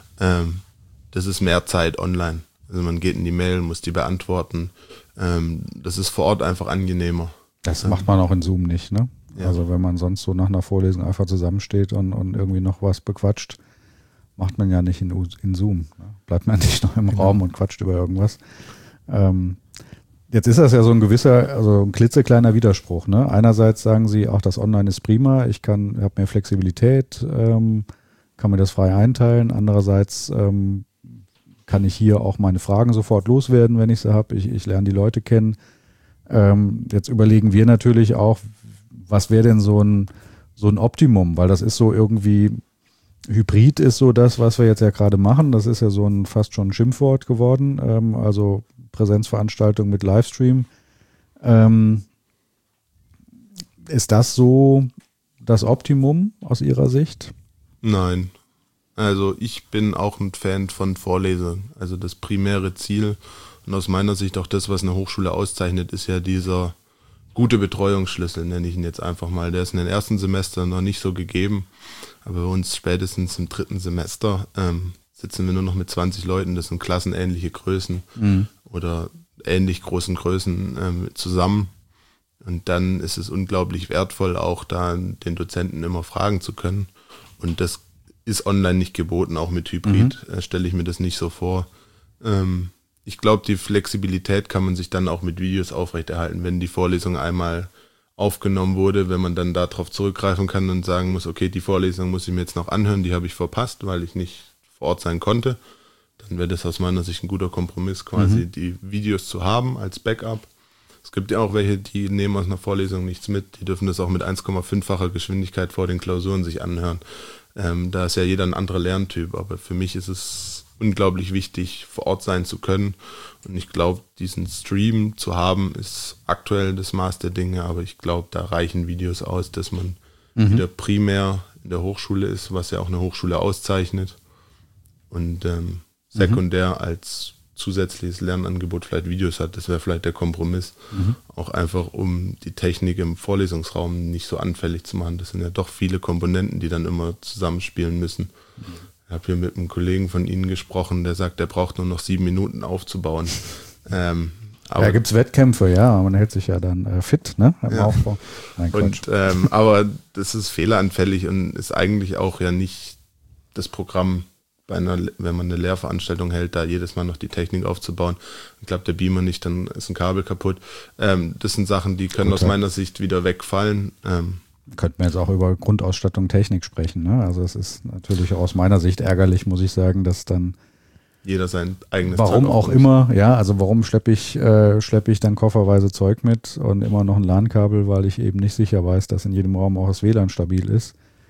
das ist mehr Zeit online. Also man geht in die Mail, muss die beantworten. Das ist vor Ort einfach angenehmer. Das macht man auch in Zoom nicht, ne? Ja. Also wenn man sonst so nach einer Vorlesung einfach zusammensteht und irgendwie noch was bequatscht, macht man ja nicht in Zoom. Ne? Bleibt man nicht noch im Raum und quatscht über irgendwas. Jetzt ist das ja so ein klitzekleiner Widerspruch. Ne? Einerseits sagen Sie, auch das Online ist prima, ich habe mehr Flexibilität, kann mir das frei einteilen. Andererseits kann ich hier auch meine Fragen sofort loswerden, wenn ich sie habe. Ich lerne die Leute kennen. Jetzt überlegen wir natürlich auch, was wäre denn so ein Optimum? Weil das ist so irgendwie, Hybrid ist so das, was wir jetzt ja gerade machen. Das ist ja so fast schon ein Schimpfwort geworden. Also Präsenzveranstaltung mit Livestream. Ist das so das Optimum aus Ihrer Sicht? Nein. Also ich bin auch ein Fan von Vorlesungen. Also das primäre Ziel und aus meiner Sicht auch das, was eine Hochschule auszeichnet, ist ja dieser gute Betreuungsschlüssel, nenne ich ihn jetzt einfach mal. Der ist in den ersten Semestern noch nicht so gegeben, aber bei uns spätestens im 3. Semester sitzen wir nur noch mit 20 Leuten, das sind klassenähnliche Größen oder ähnlich großen Größen zusammen. Und dann ist es unglaublich wertvoll, auch da den Dozenten immer fragen zu können. Und das ist online nicht geboten, auch mit Hybrid stelle ich mir das nicht so vor. Ich glaube, die Flexibilität kann man sich dann auch mit Videos aufrechterhalten, wenn die Vorlesung einmal aufgenommen wurde, wenn man dann darauf zurückgreifen kann und sagen muss, okay, die Vorlesung muss ich mir jetzt noch anhören, die habe ich verpasst, weil ich nicht vor Ort sein konnte. Dann wäre das aus meiner Sicht ein guter Kompromiss, quasi die Videos zu haben als Backup. Es gibt ja auch welche, die nehmen aus einer Vorlesung nichts mit, die dürfen das auch mit 1,5-facher Geschwindigkeit vor den Klausuren sich anhören. Da ist ja jeder ein anderer Lerntyp, aber für mich ist es unglaublich wichtig, vor Ort sein zu können. Und ich glaube, diesen Stream zu haben, ist aktuell das Maß der Dinge, aber ich glaube, da reichen Videos aus, dass man wieder primär in der Hochschule ist, was ja auch eine Hochschule auszeichnet. Und sekundär als zusätzliches Lernangebot vielleicht Videos hat, das wäre vielleicht der Kompromiss. Auch einfach, um die Technik im Vorlesungsraum nicht so anfällig zu machen. Das sind ja doch viele Komponenten, die dann immer zusammenspielen müssen. Ich habe hier mit einem Kollegen von Ihnen gesprochen, der sagt, der braucht nur noch 7 Minuten aufzubauen. Aber gibt es Wettkämpfe, ja, man hält sich ja dann fit, ne, im Aufbau. Nein, aber das ist fehleranfällig und ist eigentlich auch ja nicht das Programm, wenn man eine Lehrveranstaltung hält, da jedes Mal noch die Technik aufzubauen. Ich glaube, der Beamer nicht, dann ist ein Kabel kaputt. Das sind Sachen, die können aus meiner Sicht wieder wegfallen. Könnten wir jetzt auch über Grundausstattung Technik sprechen, ne? Also es ist natürlich aus meiner Sicht ärgerlich, muss ich sagen, dass dann jeder sein eigenes Warum auch immer, ja, also warum schleppe ich dann kofferweise Zeug mit und immer noch ein LAN-Kabel, weil ich eben nicht sicher weiß, dass in jedem Raum auch das WLAN stabil ist.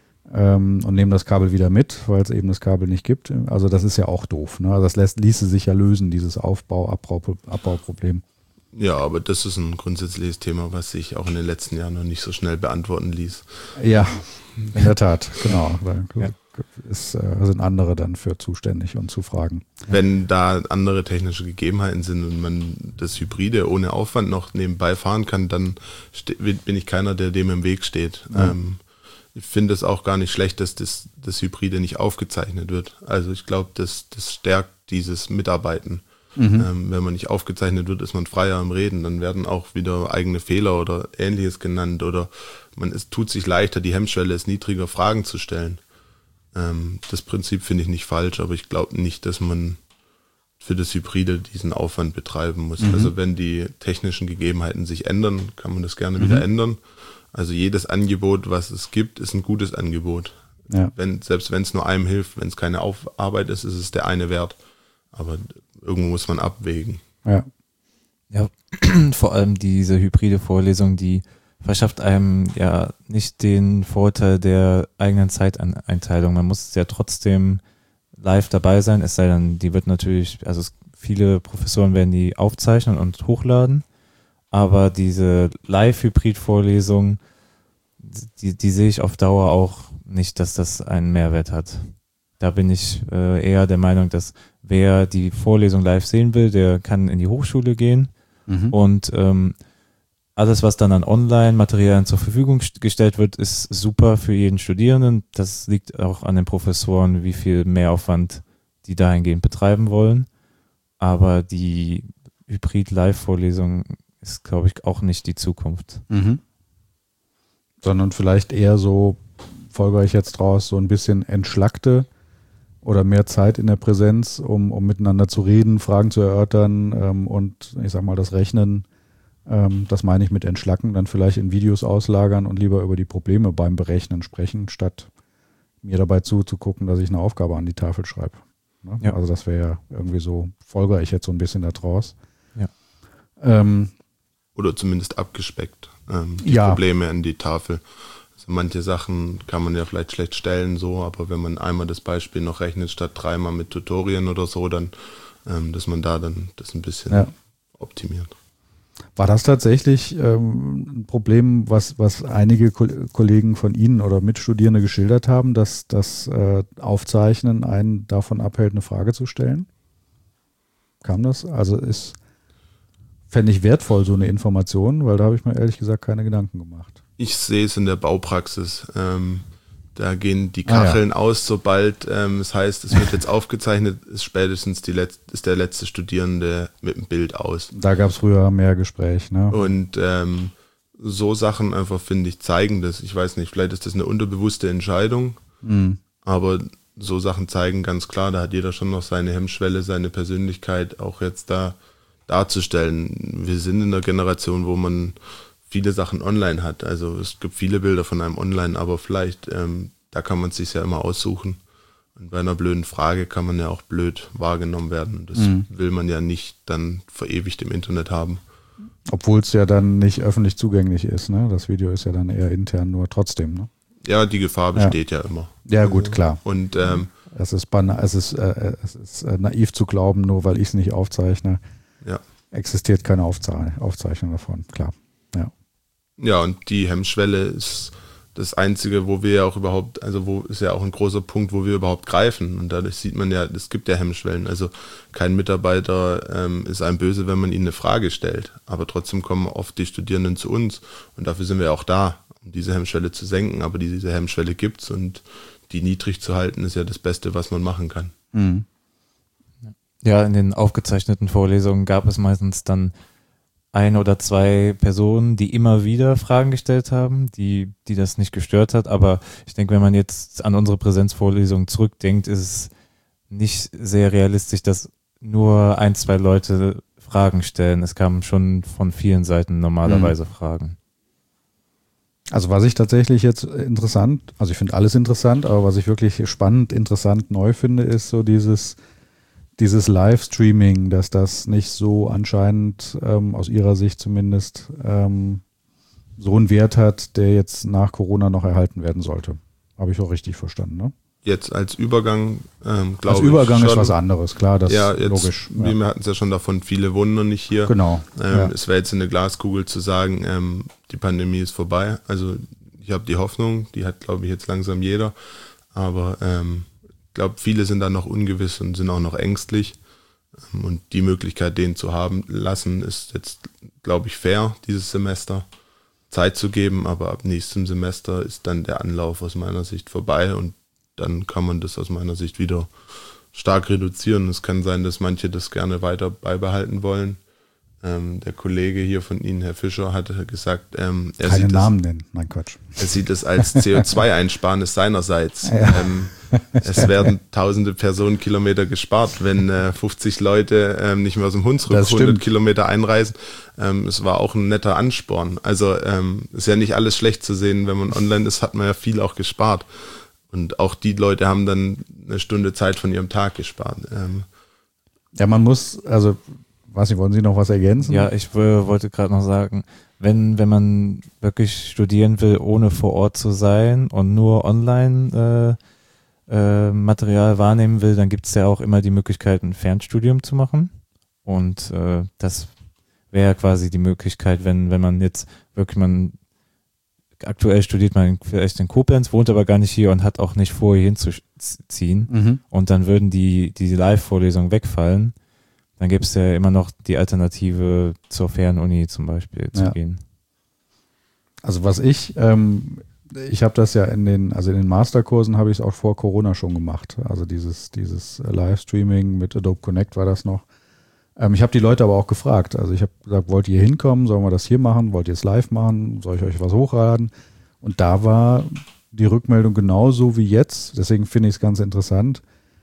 Und nehme das Kabel wieder mit, weil es eben das Kabel nicht gibt. Also das ist ja auch doof. Ne? Also das ließe sich ja lösen, dieses Abbauproblem. Ja, aber das ist ein grundsätzliches Thema, was sich auch in den letzten Jahren noch nicht so schnell beantworten ließ. Ja, in der Tat, genau. Da sind andere dann für zuständig und zu fragen. Wenn da andere technische Gegebenheiten sind und man das Hybride ohne Aufwand noch nebenbei fahren kann, dann bin ich keiner, der dem im Weg steht. Ja. Ich finde es auch gar nicht schlecht, dass das Hybride nicht aufgezeichnet wird. Also ich glaube, das stärkt dieses Mitarbeiten. Wenn man nicht aufgezeichnet wird, ist man freier im Reden. Dann werden auch wieder eigene Fehler oder Ähnliches genannt. Oder es tut sich leichter, die Hemmschwelle ist niedriger, Fragen zu stellen. Das Prinzip finde ich nicht falsch, aber ich glaube nicht, dass man für das Hybride diesen Aufwand betreiben muss. Also wenn die technischen Gegebenheiten sich ändern, kann man das gerne wieder ändern. Also jedes Angebot, was es gibt, ist ein gutes Angebot. Ja. Selbst wenn es nur einem hilft, wenn es keine Arbeit ist, ist es der eine wert. Aber irgendwo muss man abwägen. Ja, vor allem diese hybride Vorlesung, die verschafft einem ja nicht den Vorteil der eigenen Zeiteinteilung. Man muss ja trotzdem live dabei sein, es sei denn, die wird natürlich, also viele Professoren werden die aufzeichnen und hochladen, aber diese Live-Hybrid-Vorlesung, die sehe ich auf Dauer auch nicht, dass das einen Mehrwert hat. Da bin ich eher der Meinung, dass wer die Vorlesung live sehen will, der kann in die Hochschule gehen und alles, was dann an Online-Materialien zur Verfügung gestellt wird, ist super für jeden Studierenden. Das liegt auch an den Professoren, wie viel Mehraufwand die dahingehend betreiben wollen. Aber die Hybrid-Live-Vorlesung ist, glaube ich, auch nicht die Zukunft. Sondern vielleicht eher so, folge ich jetzt draus, so ein bisschen entschlackte oder mehr Zeit in der Präsenz, um miteinander zu reden, Fragen zu erörtern und ich sag mal das Rechnen, das meine ich mit entschlacken, dann vielleicht in Videos auslagern und lieber über die Probleme beim Berechnen sprechen, statt mir dabei zuzugucken, dass ich eine Aufgabe an die Tafel schreibe. Ne? Ja. Also das wäre ja irgendwie so, folge ich jetzt so ein bisschen da draus. Ja. Oder zumindest abgespeckt, die Probleme an die Tafel. Also manche Sachen kann man ja vielleicht schlecht stellen, so, aber wenn man einmal das Beispiel noch rechnet, statt 3-mal mit Tutorien oder so, dann, dass man da dann das ein bisschen optimiert. War das tatsächlich ein Problem, was einige Kollegen von Ihnen oder Mitstudierende geschildert haben, dass das Aufzeichnen einen davon abhält, eine Frage zu stellen? Kam das? Also fände ich wertvoll, so eine Information, weil da habe ich mir ehrlich gesagt keine Gedanken gemacht. Ich sehe es in der Baupraxis. Da gehen die Kacheln aus, sobald es heißt, es wird jetzt aufgezeichnet, ist spätestens ist der letzte Studierende mit dem Bild aus. Da gab es früher mehr Gespräch, ne? Und so Sachen einfach, finde ich, zeigen das. Ich weiß nicht, vielleicht ist das eine unterbewusste Entscheidung, aber so Sachen zeigen ganz klar, da hat jeder schon noch seine Hemmschwelle, seine Persönlichkeit auch jetzt da darzustellen. Wir sind in der Generation, wo man viele Sachen online hat. Also es gibt viele Bilder von einem online, aber vielleicht, da kann man es sich ja immer aussuchen. Und bei einer blöden Frage kann man ja auch blöd wahrgenommen werden. Das will man ja nicht dann verewigt im Internet haben. Obwohl es ja dann nicht öffentlich zugänglich ist, ne? Das Video ist ja dann eher intern, nur trotzdem, ne? Ja, die Gefahr besteht ja immer. Ja, gut, klar. Und es ist naiv zu glauben, nur weil ich es nicht aufzeichne, existiert keine Aufzeichnung davon, klar. Ja. Ja, und die Hemmschwelle ist das Einzige, wo wir ja auch überhaupt, also wo ist ja auch ein großer Punkt, wo wir überhaupt greifen. Und dadurch sieht man ja, es gibt ja Hemmschwellen. Also kein Mitarbeiter ist einem böse, wenn man ihnen eine Frage stellt. Aber trotzdem kommen oft die Studierenden zu uns. Und dafür sind wir auch da, um diese Hemmschwelle zu senken. Aber diese Hemmschwelle gibt's und die niedrig zu halten, ist ja das Beste, was man machen kann. Mhm. Ja, in den aufgezeichneten Vorlesungen gab es meistens dann ein oder zwei Personen, die immer wieder Fragen gestellt haben, die das nicht gestört hat. Aber ich denke, wenn man jetzt an unsere Präsenzvorlesung zurückdenkt, ist es nicht sehr realistisch, dass nur ein, zwei Leute Fragen stellen. Es kamen schon von vielen Seiten normalerweise Fragen. Also was ich tatsächlich jetzt interessant, also ich finde alles interessant, aber was ich wirklich spannend, interessant, neu finde, ist so dieses Livestreaming, dass das nicht so anscheinend aus Ihrer Sicht zumindest so einen Wert hat, der jetzt nach Corona noch erhalten werden sollte. Habe ich auch richtig verstanden, ne? Jetzt als Übergang, glaube ich. Als Übergang ist was anderes, klar, das ist logisch. Wir hatten es ja schon davon, viele wohnen noch nicht hier. Genau. Es wäre jetzt in der Glaskugel zu sagen, die Pandemie ist vorbei. Also ich habe die Hoffnung, die hat, glaube ich, jetzt langsam jeder. Aber ich glaube, viele sind da noch ungewiss und sind auch noch ängstlich. Und die Möglichkeit, den zu haben lassen, ist jetzt, glaube ich, fair, dieses Semester Zeit zu geben. Aber ab nächstem Semester ist dann der Anlauf aus meiner Sicht vorbei und dann kann man das aus meiner Sicht wieder stark reduzieren. Es kann sein, dass manche das gerne weiter beibehalten wollen. Der Kollege hier von Ihnen, Herr Fischer, hatte gesagt, keine Namen nennen, nein Quatsch. Er sieht es als CO2-Einsparnis seinerseits. Ja. Es werden tausende Personenkilometer gespart, wenn 50 Leute nicht mehr aus dem Hunsrück 100 Kilometer einreisen. Es war auch ein netter Ansporn. Also ist ja nicht alles schlecht zu sehen. Wenn man online ist, hat man ja viel auch gespart. Und auch die Leute haben dann eine Stunde Zeit von ihrem Tag gespart. Ja, man muss, also, weiß nicht, wollen Sie noch was ergänzen? Ja, ich wollte gerade noch sagen, wenn man wirklich studieren will, ohne vor Ort zu sein und nur online Material wahrnehmen will, dann gibt es ja auch immer die Möglichkeit, ein Fernstudium zu machen. Und das wäre quasi die Möglichkeit, wenn man jetzt wirklich, aktuell studiert man vielleicht in Koblenz, wohnt aber gar nicht hier und hat auch nicht vor, hier hinzuziehen. Und dann würden die Live-Vorlesungen wegfallen. Dann gibt es ja immer noch die Alternative zur Fernuni zum Beispiel zu gehen. Also was ich habe das ja in den Masterkursen habe ich es auch vor Corona schon gemacht. Also dieses Livestreaming mit Adobe Connect war das noch. Ich habe die Leute aber auch gefragt. Also ich habe gesagt, wollt ihr hinkommen? Sollen wir das hier machen? Wollt ihr es live machen? Soll ich euch was hochladen? Und da war die Rückmeldung genauso wie jetzt. Deswegen finde ich es ganz interessant,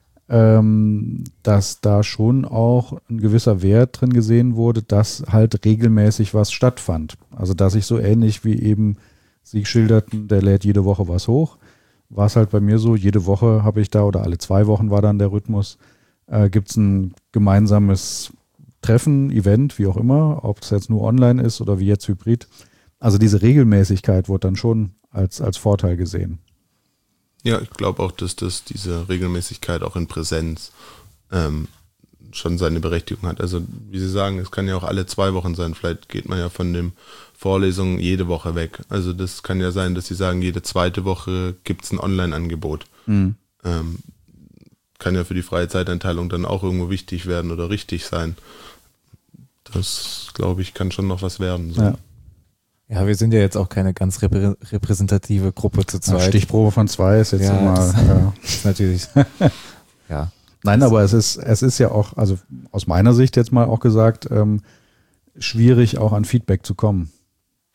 dass da schon auch ein gewisser Wert drin gesehen wurde, dass halt regelmäßig was stattfand. Also dass ich so ähnlich wie eben Sie schilderten, der lädt jede Woche was hoch, war es halt bei mir so, jede Woche habe ich da oder alle 2 Wochen war dann der Rhythmus, gibt es ein gemeinsames Treffen, Event, wie auch immer, ob es jetzt nur online ist oder wie jetzt hybrid. Also diese Regelmäßigkeit wurde dann schon als Vorteil gesehen. Ja, ich glaube auch, dass diese Regelmäßigkeit auch in Präsenz schon seine Berechtigung hat. Also wie Sie sagen, es kann ja auch alle 2 Wochen sein. Vielleicht geht man ja von den Vorlesungen jede Woche weg. Also das kann ja sein, dass Sie sagen, jede 2. Woche gibt es ein Online-Angebot. Kann ja für die freie Zeiteinteilung dann auch irgendwo wichtig werden oder richtig sein. Das, glaube ich, kann schon noch was werden. So. Ja, wir sind ja jetzt auch keine ganz repräsentative Gruppe zu zweit. Stichprobe von 2 ist jetzt immer. Das ist natürlich. Ja. Nein, aber es ist ja auch, also aus meiner Sicht jetzt mal auch gesagt, schwierig auch an Feedback zu kommen.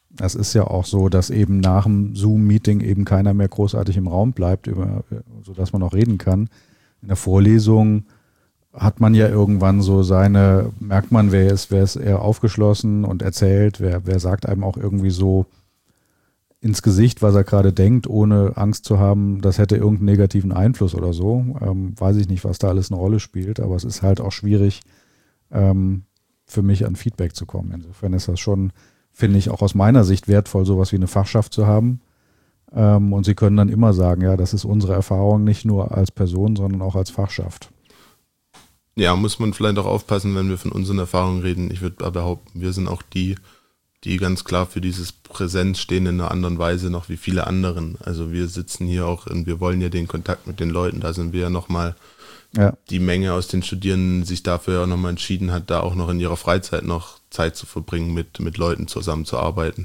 Es ist ja auch so, dass eben nach dem Zoom-Meeting eben keiner mehr großartig im Raum bleibt, sodass man auch reden kann. In der Vorlesung hat man ja irgendwann so merkt man, wer ist eher aufgeschlossen und erzählt, wer sagt einem auch irgendwie so ins Gesicht, was er gerade denkt, ohne Angst zu haben, das hätte irgendeinen negativen Einfluss oder so. Weiß ich nicht, was da alles eine Rolle spielt, aber es ist halt auch schwierig, für mich an Feedback zu kommen. Insofern ist das schon, finde ich, auch aus meiner Sicht wertvoll, sowas wie eine Fachschaft zu haben. Und sie können dann immer sagen, ja, das ist unsere Erfahrung, nicht nur als Person, sondern auch als Fachschaft. Ja, muss man vielleicht auch aufpassen, wenn wir von unseren Erfahrungen reden. Ich würde behaupten, wir sind auch die ganz klar für dieses Präsenz stehen in einer anderen Weise noch wie viele anderen. Also wir sitzen hier auch und wir wollen ja den Kontakt mit den Leuten. Da sind wir ja nochmal die Menge aus den Studierenden sich dafür auch nochmal entschieden hat, da auch noch in ihrer Freizeit noch Zeit zu verbringen, mit Leuten zusammenzuarbeiten.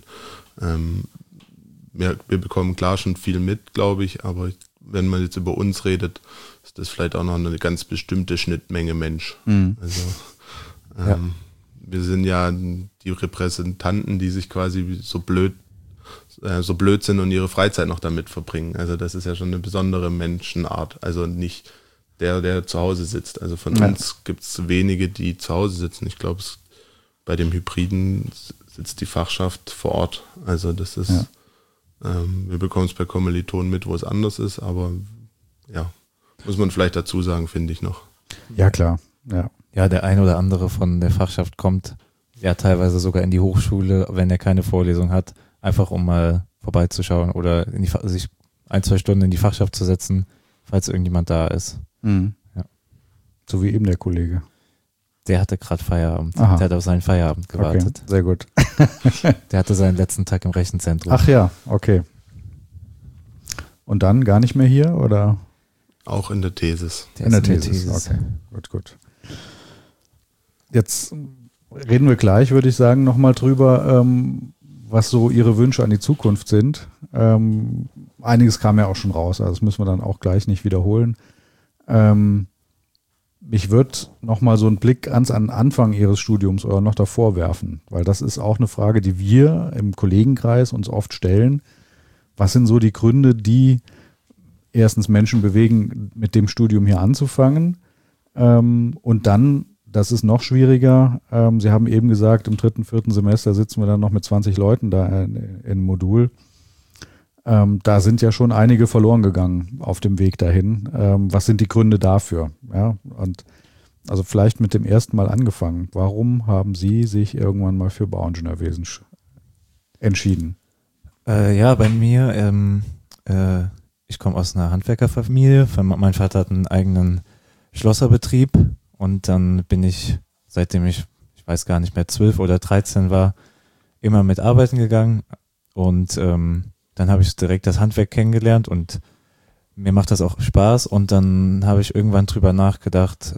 Wir bekommen klar schon viel mit, glaube ich, aber wenn man jetzt über uns redet, ist das vielleicht auch noch eine ganz bestimmte Schnittmenge Mensch. Mhm. Also wir sind ja die Repräsentanten, die sich quasi so blöd sind und ihre Freizeit noch damit verbringen. Also das ist ja schon eine besondere Menschenart. Also nicht der zu Hause sitzt. Also von uns gibt es wenige, die zu Hause sitzen. Ich glaube, bei dem Hybriden sitzt die Fachschaft vor Ort. Also das ist, wir bekommen es bei Kommilitonen mit, wo es anders ist, aber ja, muss man vielleicht dazu sagen, finde ich noch. Ja, klar. Ja, der ein oder andere von der Fachschaft kommt ja teilweise sogar in die Hochschule, wenn er keine Vorlesung hat, einfach um mal vorbeizuschauen oder sich 1-2 Stunden in die Fachschaft zu setzen, falls irgendjemand da ist. Mhm. Ja. So wie eben der Kollege. Der hatte gerade Feierabend. Der hat auf seinen Feierabend gewartet. Okay, sehr gut. Der hatte seinen letzten Tag im Rechenzentrum. Ach ja, okay. Und dann gar nicht mehr hier, oder? Auch in der Thesis. In der Thesis, okay. Gut. Jetzt reden wir gleich, würde ich sagen, nochmal drüber, was so Ihre Wünsche an die Zukunft sind. Einiges kam ja auch schon raus, also das müssen wir dann auch gleich nicht wiederholen. Ich würde nochmal so einen Blick an Anfang Ihres Studiums oder noch davor werfen, weil das ist auch eine Frage, die wir im Kollegenkreis uns oft stellen. Was sind so die Gründe, die erstens Menschen bewegen, mit dem Studium hier anzufangen? Und dann, das ist noch schwieriger, Sie haben eben gesagt, im 3., 4. Semester sitzen wir dann noch mit 20 Leuten da im Modul. Da sind ja schon einige verloren gegangen auf dem Weg dahin. Was sind die Gründe dafür? Ja, und also vielleicht mit dem ersten Mal angefangen. Warum haben Sie sich irgendwann mal für Bauingenieurwesen entschieden? Ja, bei mir, ich komme aus einer Handwerkerfamilie. Mein Vater hat einen eigenen Schlosserbetrieb und dann bin ich, seitdem ich weiß gar nicht mehr, 12 oder 13 war, immer mit arbeiten gegangen und dann habe ich direkt das Handwerk kennengelernt und mir macht das auch Spaß und dann habe ich irgendwann drüber nachgedacht,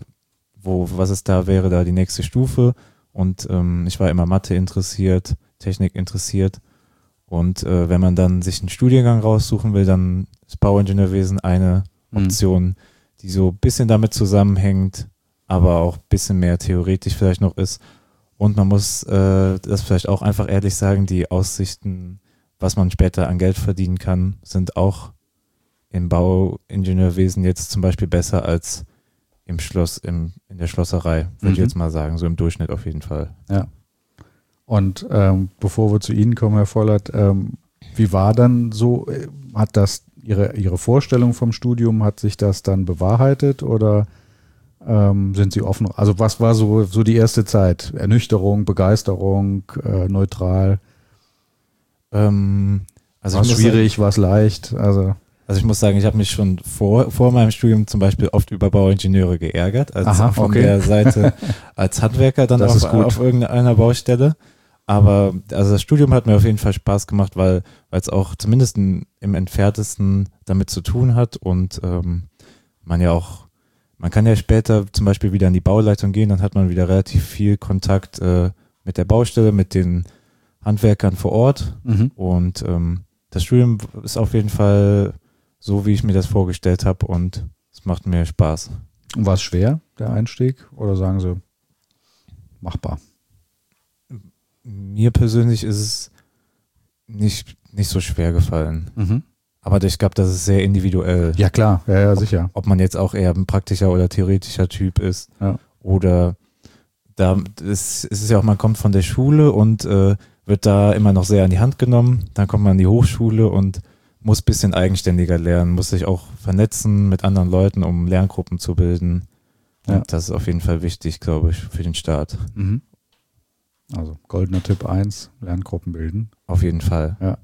wäre da die nächste Stufe und ich war immer Mathe interessiert, Technik interessiert und wenn man dann sich einen Studiengang raussuchen will, dann ist Bauingenieurwesen eine Option, die so ein bisschen damit zusammenhängt, aber auch ein bisschen mehr theoretisch vielleicht noch ist und man muss das vielleicht auch einfach ehrlich sagen, die Aussichten, was man später an Geld verdienen kann, sind auch im Bauingenieurwesen jetzt zum Beispiel besser als im Schloss, in der Schlosserei, würde ich jetzt mal sagen, so im Durchschnitt auf jeden Fall. Ja. Und bevor wir zu Ihnen kommen, Herr Vollert, wie war dann so, hat das Ihre Vorstellung vom Studium, hat sich das dann bewahrheitet oder sind Sie offen? Also was war so die erste Zeit? Ernüchterung, Begeisterung, neutral? Also war es schwierig, war es leicht? Also ich muss sagen, ich habe mich schon vor meinem Studium zum Beispiel oft über Bauingenieure geärgert, von der Seite als Handwerker dann auf irgendeiner Baustelle. Aber also das Studium hat mir auf jeden Fall Spaß gemacht, weil es auch zumindest im Entferntesten damit zu tun hat und man kann ja später zum Beispiel wieder in die Bauleitung gehen, dann hat man wieder relativ viel Kontakt mit der Baustelle, mit den Handwerkern vor Ort und das Studium ist auf jeden Fall so, wie ich mir das vorgestellt habe und es macht mir Spaß. Und war es schwer, der Einstieg, oder sagen Sie, machbar? Mir persönlich ist es nicht so schwer gefallen. Mhm. Aber ich glaube, das ist sehr individuell. Ja, klar, ja, sicher. Ob man jetzt auch eher ein praktischer oder theoretischer Typ ist. Ja. Oder es ist ja auch, man kommt von der Schule und wird da immer noch sehr an die Hand genommen. Dann kommt man an die Hochschule und muss ein bisschen eigenständiger lernen, muss sich auch vernetzen mit anderen Leuten, um Lerngruppen zu bilden. Ja. Und das ist auf jeden Fall wichtig, glaube ich, für den Start. Mhm. Also goldener Tipp 1, Lerngruppen bilden. Auf jeden Fall. Ja.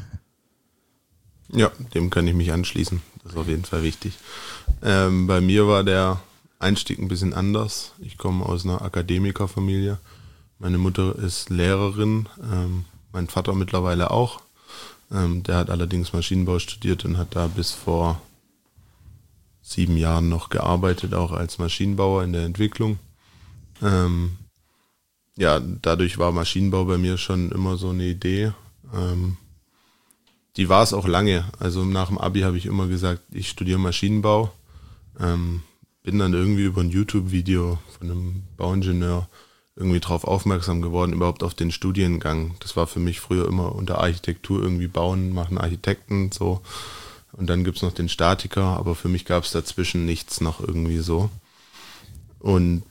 Ja, dem kann ich mich anschließen. Das ist auf jeden Fall wichtig. Bei mir war der Einstieg ein bisschen anders. Ich komme aus einer Akademikerfamilie. Meine Mutter ist Lehrerin, mein Vater mittlerweile auch. Der hat allerdings Maschinenbau studiert und hat da bis vor 7 Jahren noch gearbeitet, auch als Maschinenbauer in der Entwicklung. Ja, dadurch war Maschinenbau bei mir schon immer so eine Idee. Die war es auch lange. Also nach dem Abi habe ich immer gesagt, ich studiere Maschinenbau. Bin dann irgendwie über ein YouTube-Video von einem Bauingenieur irgendwie drauf aufmerksam geworden, überhaupt auf den Studiengang. Das war für mich früher immer unter Architektur irgendwie bauen, machen Architekten so. Und dann gibt's noch den Statiker, aber für mich gab's dazwischen nichts noch irgendwie so. Und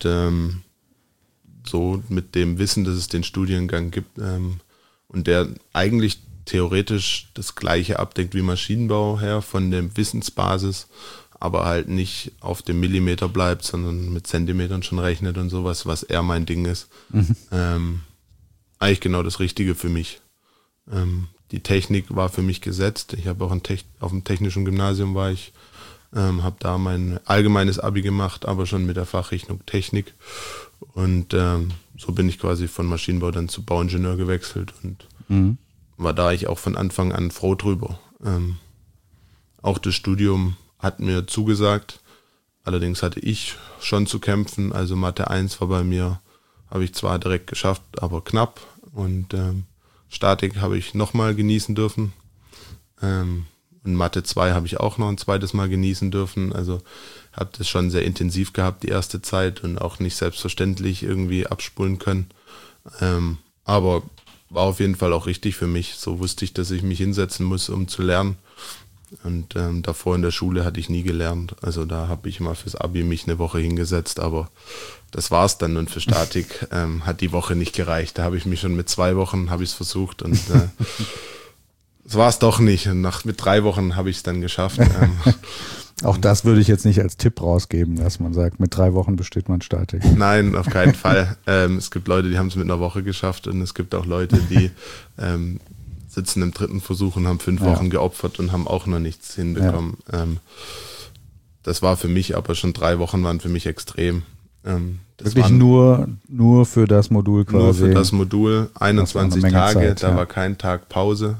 so mit dem Wissen, dass es den Studiengang gibt und der eigentlich theoretisch das Gleiche abdeckt wie Maschinenbau her von der Wissensbasis, aber halt nicht auf dem Millimeter bleibt, sondern mit Zentimetern schon rechnet und sowas, was eher mein Ding ist. Eigentlich genau das Richtige für mich. Die Technik war für mich gesetzt. Ich habe auch auf dem technischen Gymnasium war ich, habe da mein allgemeines Abi gemacht, aber schon mit der Fachrichtung Technik. Und so bin ich quasi von Maschinenbau dann zu Bauingenieur gewechselt und war da ich auch von Anfang an froh drüber. Auch das Studium hat mir zugesagt. Allerdings hatte ich schon zu kämpfen. Also Mathe 1 war bei mir, habe ich zwar direkt geschafft, aber knapp. Und Statik habe ich nochmal genießen dürfen. Und Mathe 2 habe ich auch noch ein zweites Mal genießen dürfen. Also habe das schon sehr intensiv gehabt, die erste Zeit, und auch nicht selbstverständlich irgendwie abspulen können. Aber war auf jeden Fall auch richtig für mich. So wusste ich, dass ich mich hinsetzen muss, um zu lernen. Und davor in der Schule hatte ich nie gelernt. Also da habe ich mal fürs Abi mich eine Woche hingesetzt, aber das war's dann. Und für Statik hat die Woche nicht gereicht. Da habe ich mich schon mit 2 Wochen habe ich es versucht und das war's doch nicht. Und mit 3 Wochen habe ich es dann geschafft. Auch das würde ich jetzt nicht als Tipp rausgeben, dass man sagt, mit 3 Wochen besteht man Statik. Nein, auf keinen Fall. Es gibt Leute, die haben es mit einer Woche geschafft, und es gibt auch Leute, die sitzen im 3. Versuch und haben 5 Wochen geopfert und haben auch noch nichts hinbekommen. Ja. Das war für mich, aber schon 3 Wochen waren für mich extrem. Wirklich nur für das Modul quasi? Nur für das Modul, 21 Tage, Zeit, da war kein Tag Pause,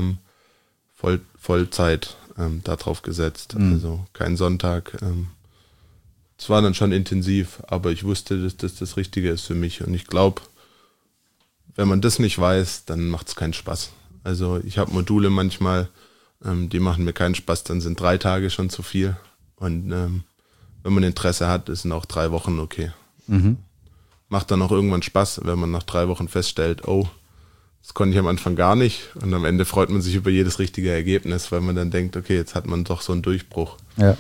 Vollzeit darauf gesetzt, also kein Sonntag. Es war dann schon intensiv, aber ich wusste, dass das das Richtige ist für mich, und ich glaube, wenn man das nicht weiß, dann macht es keinen Spaß. Also ich habe Module manchmal, die machen mir keinen Spaß, dann sind 3 Tage schon zu viel, und wenn man Interesse hat, sind auch 3 Wochen okay. Macht dann auch irgendwann Spaß, wenn man nach 3 Wochen feststellt, oh, das konnte ich am Anfang gar nicht, und am Ende freut man sich über jedes richtige Ergebnis, weil man dann denkt, okay, jetzt hat man doch so einen Durchbruch. Ja.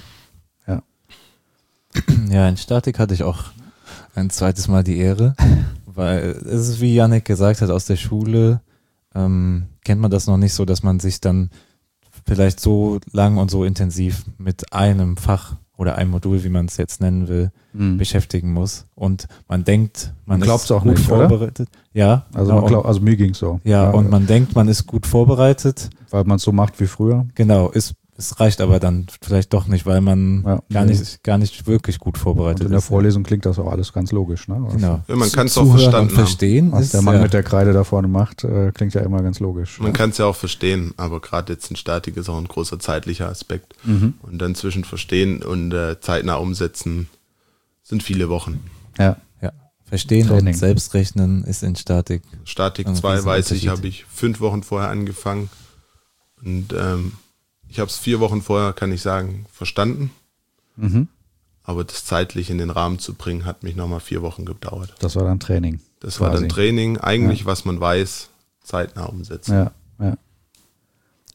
Ja, in Statik hatte ich auch ein zweites Mal die Ehre, weil es ist, wie Yannick gesagt hat, aus der Schule kennt man das noch nicht so, dass man sich dann vielleicht so lang und so intensiv mit einem Fach oder einem Modul, wie man es jetzt nennen will, beschäftigen muss. Und man denkt, man ist auch gut nicht, vorbereitet. Oder? Ja. Also, also mir ging es so. Ja, und man denkt, man ist gut vorbereitet. Weil man es so macht wie früher. Genau, es reicht aber dann vielleicht doch nicht, weil man gar nicht wirklich gut vorbereitet ist. Und in der Vorlesung klingt das auch alles ganz logisch. Ne? Genau. Ja, man kann es auch verstehen. Was der Mann mit der Kreide da vorne macht, klingt ja immer ganz logisch. Man kann es ja auch verstehen, aber gerade jetzt in Statik ist auch ein großer zeitlicher Aspekt. Und dann zwischen Verstehen und zeitnah umsetzen sind viele Wochen. Ja. Verstehen Training. und Selbstrechnen ist in Statik. Statik 2, weiß ich, habe ich 5 Wochen vorher angefangen. Und ich habe es 4 Wochen vorher, kann ich sagen, verstanden. Aber das zeitlich in den Rahmen zu bringen, hat mich nochmal 4 Wochen gedauert. Das war dann Training. Das war dann Training. Eigentlich, was man weiß, zeitnah umsetzen. Ja.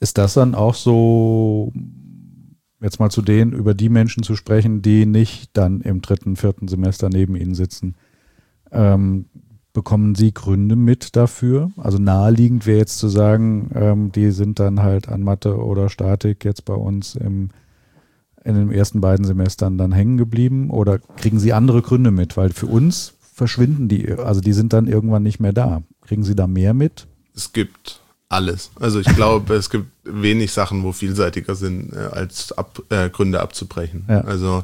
Ist das dann auch so, jetzt mal über die Menschen zu sprechen, die nicht dann im 3., 4. Semester neben Ihnen sitzen? Bekommen Sie Gründe mit dafür? Also naheliegend wäre jetzt zu sagen, die sind dann halt an Mathe oder Statik jetzt bei uns in den ersten beiden Semestern dann hängen geblieben, oder kriegen Sie andere Gründe mit? Weil für uns verschwinden die, also die sind dann irgendwann nicht mehr da. Kriegen Sie da mehr mit? Es gibt alles. Also ich glaube, es gibt wenig Sachen, wo vielseitiger sind, als Gründe abzubrechen. Ja. Also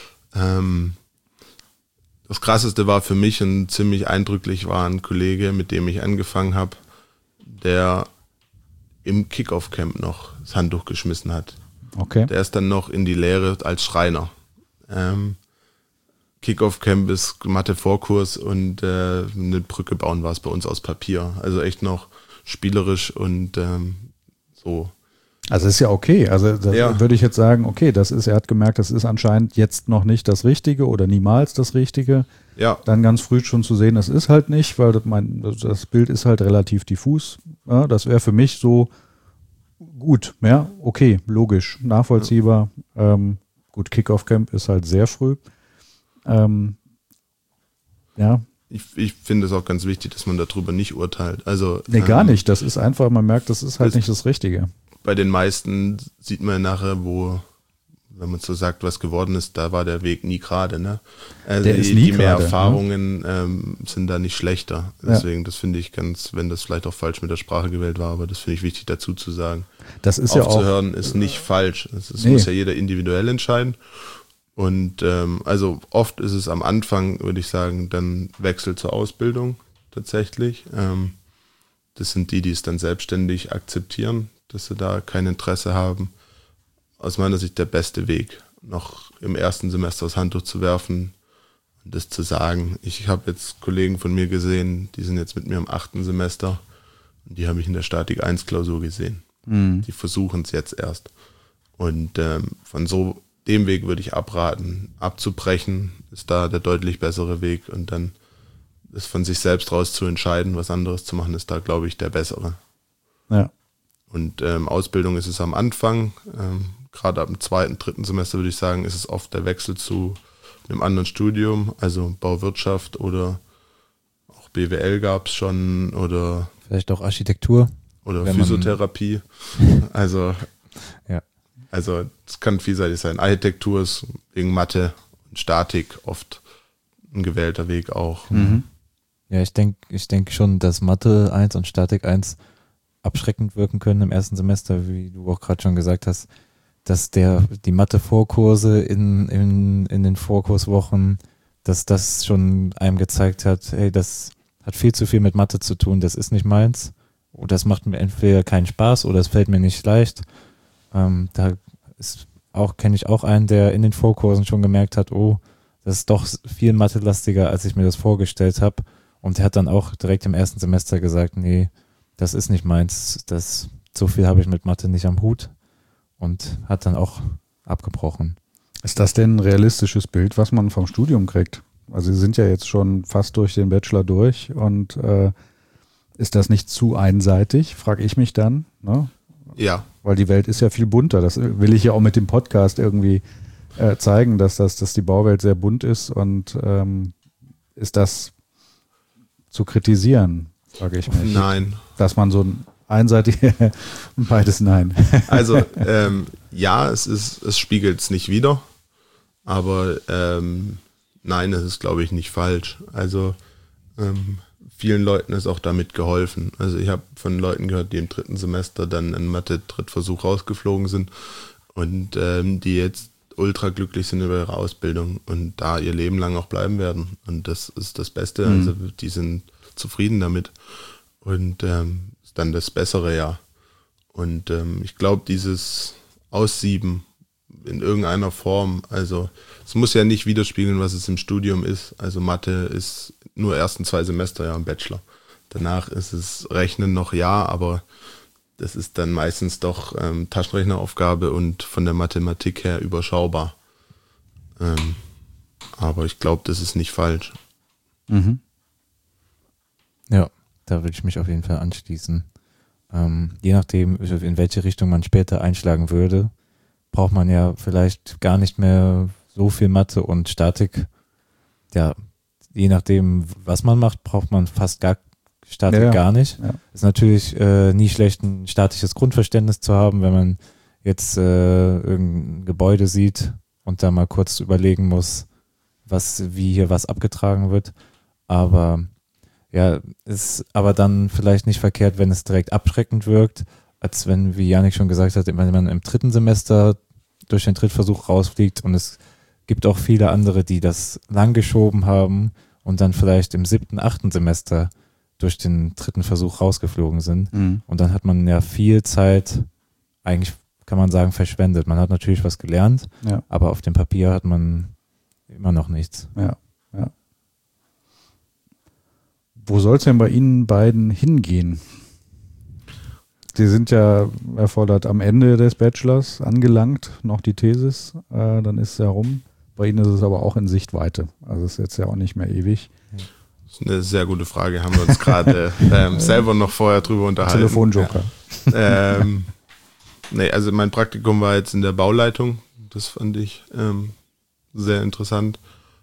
das Krasseste war für mich und ziemlich eindrücklich war ein Kollege, mit dem ich angefangen habe, der im Kick-Off-Camp noch das Handtuch geschmissen hat. Okay. Der ist dann noch in die Lehre als Schreiner. Kick-Off-Camp ist Mathe-Vorkurs und eine Brücke bauen war es bei uns aus Papier. Also echt noch spielerisch und so. Also ist ja okay. Also da würde ich jetzt sagen, okay, er hat gemerkt, das ist anscheinend jetzt noch nicht das Richtige oder niemals das Richtige. Ja. Dann ganz früh schon zu sehen, das ist halt nicht, weil das Bild ist halt relativ diffus. Ja, das wäre für mich so gut, ja, okay, logisch, nachvollziehbar. Gut, Kick-Off-Camp ist halt sehr früh. Ja. Ich finde es auch ganz wichtig, dass man darüber nicht urteilt. Also, nee, gar nicht. Das ist einfach, man merkt, das ist halt nicht das Richtige. Bei den meisten sieht man nachher, wenn man so sagt, was geworden ist, da war der Weg nie gerade. Ne? Also der ist nie die mehr grade, Erfahrungen sind da nicht schlechter. Deswegen, das finde ich wenn das vielleicht auch falsch mit der Sprache gewählt war, aber das finde ich wichtig dazu zu sagen. Das ist ja auch. Aufzuhören ist nicht falsch. Das muss ja jeder individuell entscheiden. Und also oft ist es am Anfang, würde ich sagen, dann Wechsel zur Ausbildung tatsächlich. Das sind die es dann selbstständig akzeptieren, dass sie da kein Interesse haben. Aus meiner Sicht der beste Weg, noch im ersten Semester das Handtuch zu werfen und das zu sagen. Ich habe jetzt Kollegen von mir gesehen, die sind jetzt mit mir im 8. Semester und die habe ich in der Statik 1 Klausur gesehen. Die versuchen es jetzt erst. Und von dem Weg würde ich abraten. Abzubrechen ist da der deutlich bessere Weg und dann es von sich selbst raus zu entscheiden, was anderes zu machen, ist da, glaube ich, der bessere. Ja. Und Ausbildung ist es am Anfang, gerade ab dem 2., 3. Semester würde ich sagen, ist es oft der Wechsel zu einem anderen Studium, also Bauwirtschaft oder auch BWL gab es schon oder vielleicht auch Architektur oder Physiotherapie. Also ja. Also es kann vielseitig sein. Architektur ist wegen Mathe und Statik oft ein gewählter Weg auch. Mhm. Ja, ich denke schon, dass Mathe 1 und Statik 1 abschreckend wirken können im ersten Semester, wie du auch gerade schon gesagt hast, dass die Mathe-Vorkurse in den Vorkurswochen, dass das schon einem gezeigt hat, hey, das hat viel zu viel mit Mathe zu tun, das ist nicht meins, oder das macht mir entweder keinen Spaß oder es fällt mir nicht leicht. Da kenne ich auch einen, der in den Vorkursen schon gemerkt hat, oh, das ist doch viel mathelastiger, als ich mir das vorgestellt habe. Und der hat dann auch direkt im ersten Semester gesagt, nee, das ist nicht meins, so viel habe ich mit Mathe nicht am Hut, und hat dann auch abgebrochen. Ist das denn ein realistisches Bild, was man vom Studium kriegt? Also Sie sind ja jetzt schon fast durch den Bachelor durch und ist das nicht zu einseitig, frage ich mich dann, ne? Ja. Weil die Welt ist ja viel bunter. Das will ich ja auch mit dem Podcast irgendwie zeigen, dass die Bauwelt sehr bunt ist, und ist das zu kritisieren, frage ich mich. Nein. Dass man so ein einseitig beides nein. Also ja, es spiegelt es nicht wider, aber nein, es ist, glaube ich, nicht falsch. Also vielen Leuten ist auch damit geholfen. Also ich habe von Leuten gehört, die im 3. Semester dann in Mathe-Drittversuch rausgeflogen sind und die jetzt ultra glücklich sind über ihre Ausbildung und da ihr Leben lang auch bleiben werden. Und das ist das Beste. Also die sind zufrieden damit und ist dann das bessere Jahr. Und ich glaube, dieses Aussieben in irgendeiner Form, also es muss ja nicht widerspiegeln, was es im Studium ist. Also Mathe ist nur ersten 2 Semester ja im Bachelor. Danach ist es Rechnen noch aber das ist dann meistens doch Taschenrechneraufgabe und von der Mathematik her überschaubar. Aber ich glaube, das ist nicht falsch. Mhm. Ja, da würde ich mich auf jeden Fall anschließen. Je nachdem, in welche Richtung man später einschlagen würde, braucht man ja vielleicht gar nicht mehr so viel Mathe und Statik. Ja, je nachdem, was man macht, braucht man fast Statik gar nicht. Ja. Ist natürlich nie schlecht, ein statisches Grundverständnis zu haben, wenn man jetzt irgendein Gebäude sieht und da mal kurz überlegen muss, wie hier was abgetragen wird. Aber ja, ist aber dann vielleicht nicht verkehrt, wenn es direkt abschreckend wirkt, als wenn, wie Yannick schon gesagt hat, wenn man im 3. Semester durch den Trittversuch rausfliegt, und es gibt auch viele andere, die das lang geschoben haben und dann vielleicht im 7., 8. Semester durch den 3. Versuch rausgeflogen sind. Und dann hat man ja viel Zeit, eigentlich kann man sagen, verschwendet. Man hat natürlich was gelernt, aber auf dem Papier hat man immer noch nichts. Ja. Wo soll es denn bei Ihnen beiden hingehen? Sie sind ja erfordert am Ende des Bachelors angelangt, noch die Thesis, dann ist es ja rum. Bei Ihnen ist es aber auch in Sichtweite. Also ist jetzt ja auch nicht mehr ewig. Das ist eine sehr gute Frage. Haben wir uns gerade selber noch vorher drüber unterhalten. Telefonjoker. Ja. Nee, also mein Praktikum war jetzt in der Bauleitung. Das fand ich sehr interessant.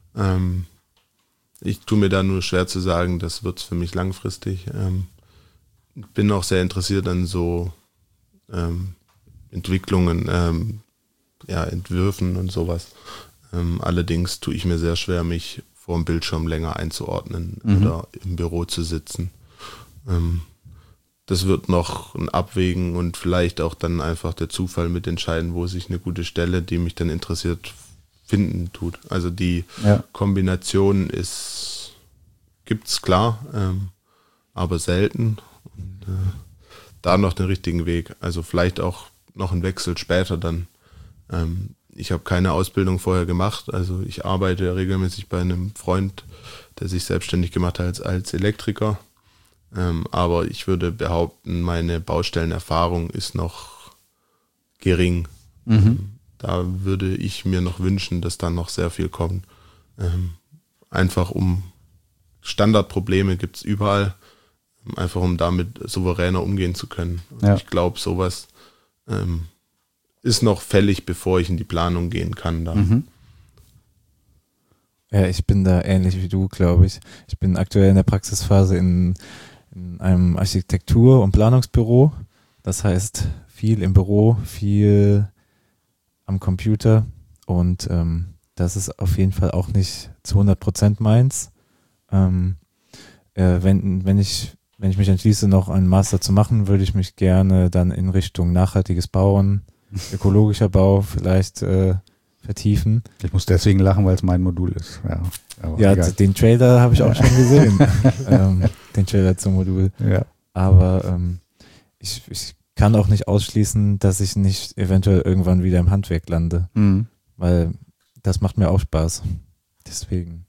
Ich tue mir da nur schwer zu sagen, das wird es für mich langfristig. Bin auch sehr interessiert an so Entwicklungen, Entwürfen und sowas. Allerdings tue ich mir sehr schwer, mich vor dem Bildschirm länger einzuordnen oder im Büro zu sitzen. Das wird noch ein Abwägen und vielleicht auch dann einfach der Zufall mitentscheiden, wo sich eine gute Stelle, die mich dann interessiert, finden tut. Also die Kombination gibt's klar, aber selten. Und da noch den richtigen Weg. Also vielleicht auch noch ein Wechsel später dann. Ich habe keine Ausbildung vorher gemacht. Also ich arbeite regelmäßig bei einem Freund, der sich selbstständig gemacht hat als Elektriker. Aber ich würde behaupten, meine Baustellenerfahrung ist noch gering. Da würde ich mir noch wünschen, dass da noch sehr viel kommt. Einfach um Standardprobleme gibt es überall, einfach um damit souveräner umgehen zu können. Und ich glaube, sowas ist noch fällig, bevor ich in die Planung gehen kann. Da. Ja, ich bin da ähnlich wie du, glaube ich. Ich bin aktuell in der Praxisphase in einem Architektur- und Planungsbüro. Das heißt, viel im Büro, viel am Computer, und das ist auf jeden Fall auch nicht zu 100% meins. Wenn ich mich entschließe, noch einen Master zu machen, würde ich mich gerne dann in Richtung nachhaltiges Bauen, ökologischer Bau vielleicht vertiefen. Ich muss deswegen lachen, weil es mein Modul ist. Ja, den Trailer habe ich auch schon gesehen. Den Trailer zum Modul. Ja. Aber ich kann auch nicht ausschließen, dass ich nicht eventuell irgendwann wieder im Handwerk lande. Weil das macht mir auch Spaß. Deswegen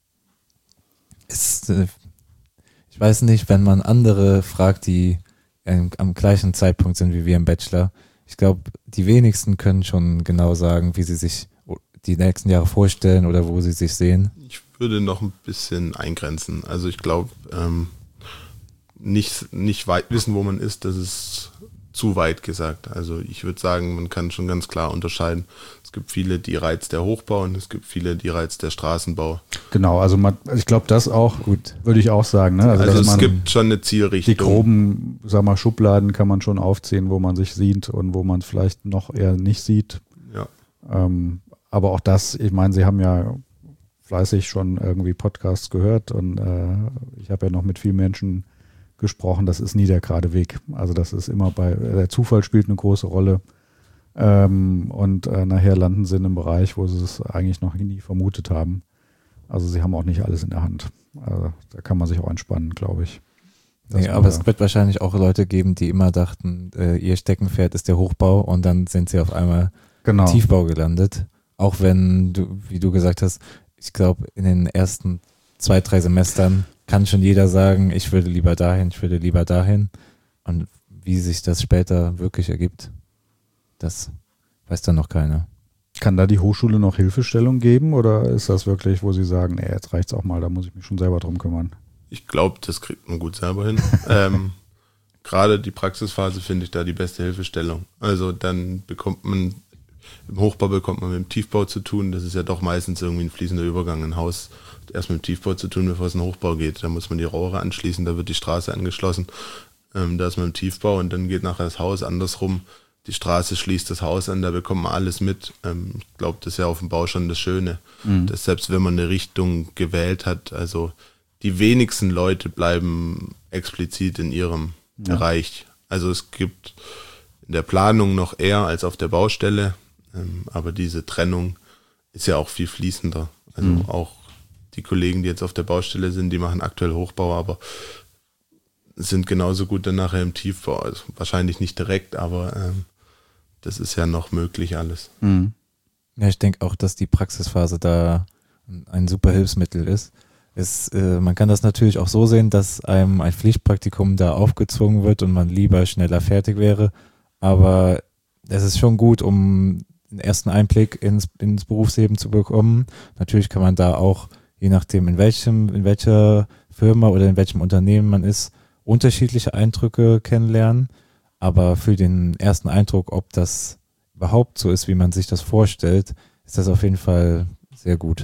ich weiß nicht, wenn man andere fragt, die am gleichen Zeitpunkt sind wie wir im Bachelor. Ich glaube, die wenigsten können schon genau sagen, wie sie sich die nächsten Jahre vorstellen oder wo sie sich sehen. Ich würde noch ein bisschen eingrenzen. Also ich glaube, nicht weit wissen, wo man ist, das ist zu weit gesagt. Also ich würde sagen, man kann schon ganz klar unterscheiden. Es gibt viele, die reizt der Hochbau, und es gibt viele, die reizt der Straßenbau. Genau, also ich glaube, das auch, gut, würde ich auch sagen. Ne? Also es gibt schon eine Zielrichtung. Die groben, Schubladen kann man schon aufziehen, wo man sich sieht und wo man es vielleicht noch eher nicht sieht. Ja. Aber auch das, ich meine, Sie haben ja fleißig schon irgendwie Podcasts gehört, und ich habe ja noch mit vielen Menschen gesprochen, das ist nie der gerade Weg. Also das ist immer der Zufall spielt eine große Rolle, und nachher landen sie in einem Bereich, wo sie es eigentlich noch nie vermutet haben. Also sie haben auch nicht alles in der Hand. Also da kann man sich auch entspannen, glaube ich. Nee, aber es wird wahrscheinlich auch Leute geben, die immer dachten, ihr Steckenpferd ist der Hochbau, und dann sind sie auf einmal im Tiefbau gelandet. Auch wenn wie du gesagt hast, ich glaube, in den ersten 2-3 Semestern kann schon jeder sagen, ich würde lieber dahin. Und wie sich das später wirklich ergibt, das weiß dann noch keiner. Kann da die Hochschule noch Hilfestellung geben, oder ist das wirklich, wo Sie sagen, nee, jetzt reicht's auch mal, da muss ich mich schon selber drum kümmern? Ich glaube, das kriegt man gut selber hin. gerade die Praxisphase finde ich da die beste Hilfestellung. Also dann im Hochbau bekommt man mit dem Tiefbau zu tun. Das ist ja doch meistens irgendwie ein fließender Übergang. Ein Haus hat erst mit dem Tiefbau zu tun, bevor es in den Hochbau geht. Da muss man die Rohre anschließen, da wird die Straße angeschlossen. Da ist man im Tiefbau und dann geht nachher das Haus andersrum. Die Straße schließt das Haus an, da bekommt man alles mit. Ich glaube, das ist ja auf dem Bau schon das Schöne, dass selbst wenn man eine Richtung gewählt hat, also die wenigsten Leute bleiben explizit in ihrem Bereich. Also es gibt in der Planung noch eher als auf der Baustelle, aber diese Trennung ist ja auch viel fließender. Also auch die Kollegen, die jetzt auf der Baustelle sind, die machen aktuell Hochbau, aber sind genauso gut dann nachher im Tiefbau. Also wahrscheinlich nicht direkt, aber das ist ja noch möglich alles. Ja, ich denke auch, dass die Praxisphase da ein super Hilfsmittel ist. Man kann das natürlich auch so sehen, dass einem ein Pflichtpraktikum da aufgezwungen wird und man lieber schneller fertig wäre. Aber es ist schon gut, um einen ersten Einblick ins Berufsleben zu bekommen. Natürlich kann man da auch, je nachdem in welcher Firma oder in welchem Unternehmen man ist, unterschiedliche Eindrücke kennenlernen. Aber für den ersten Eindruck, ob das überhaupt so ist, wie man sich das vorstellt, ist das auf jeden Fall sehr gut.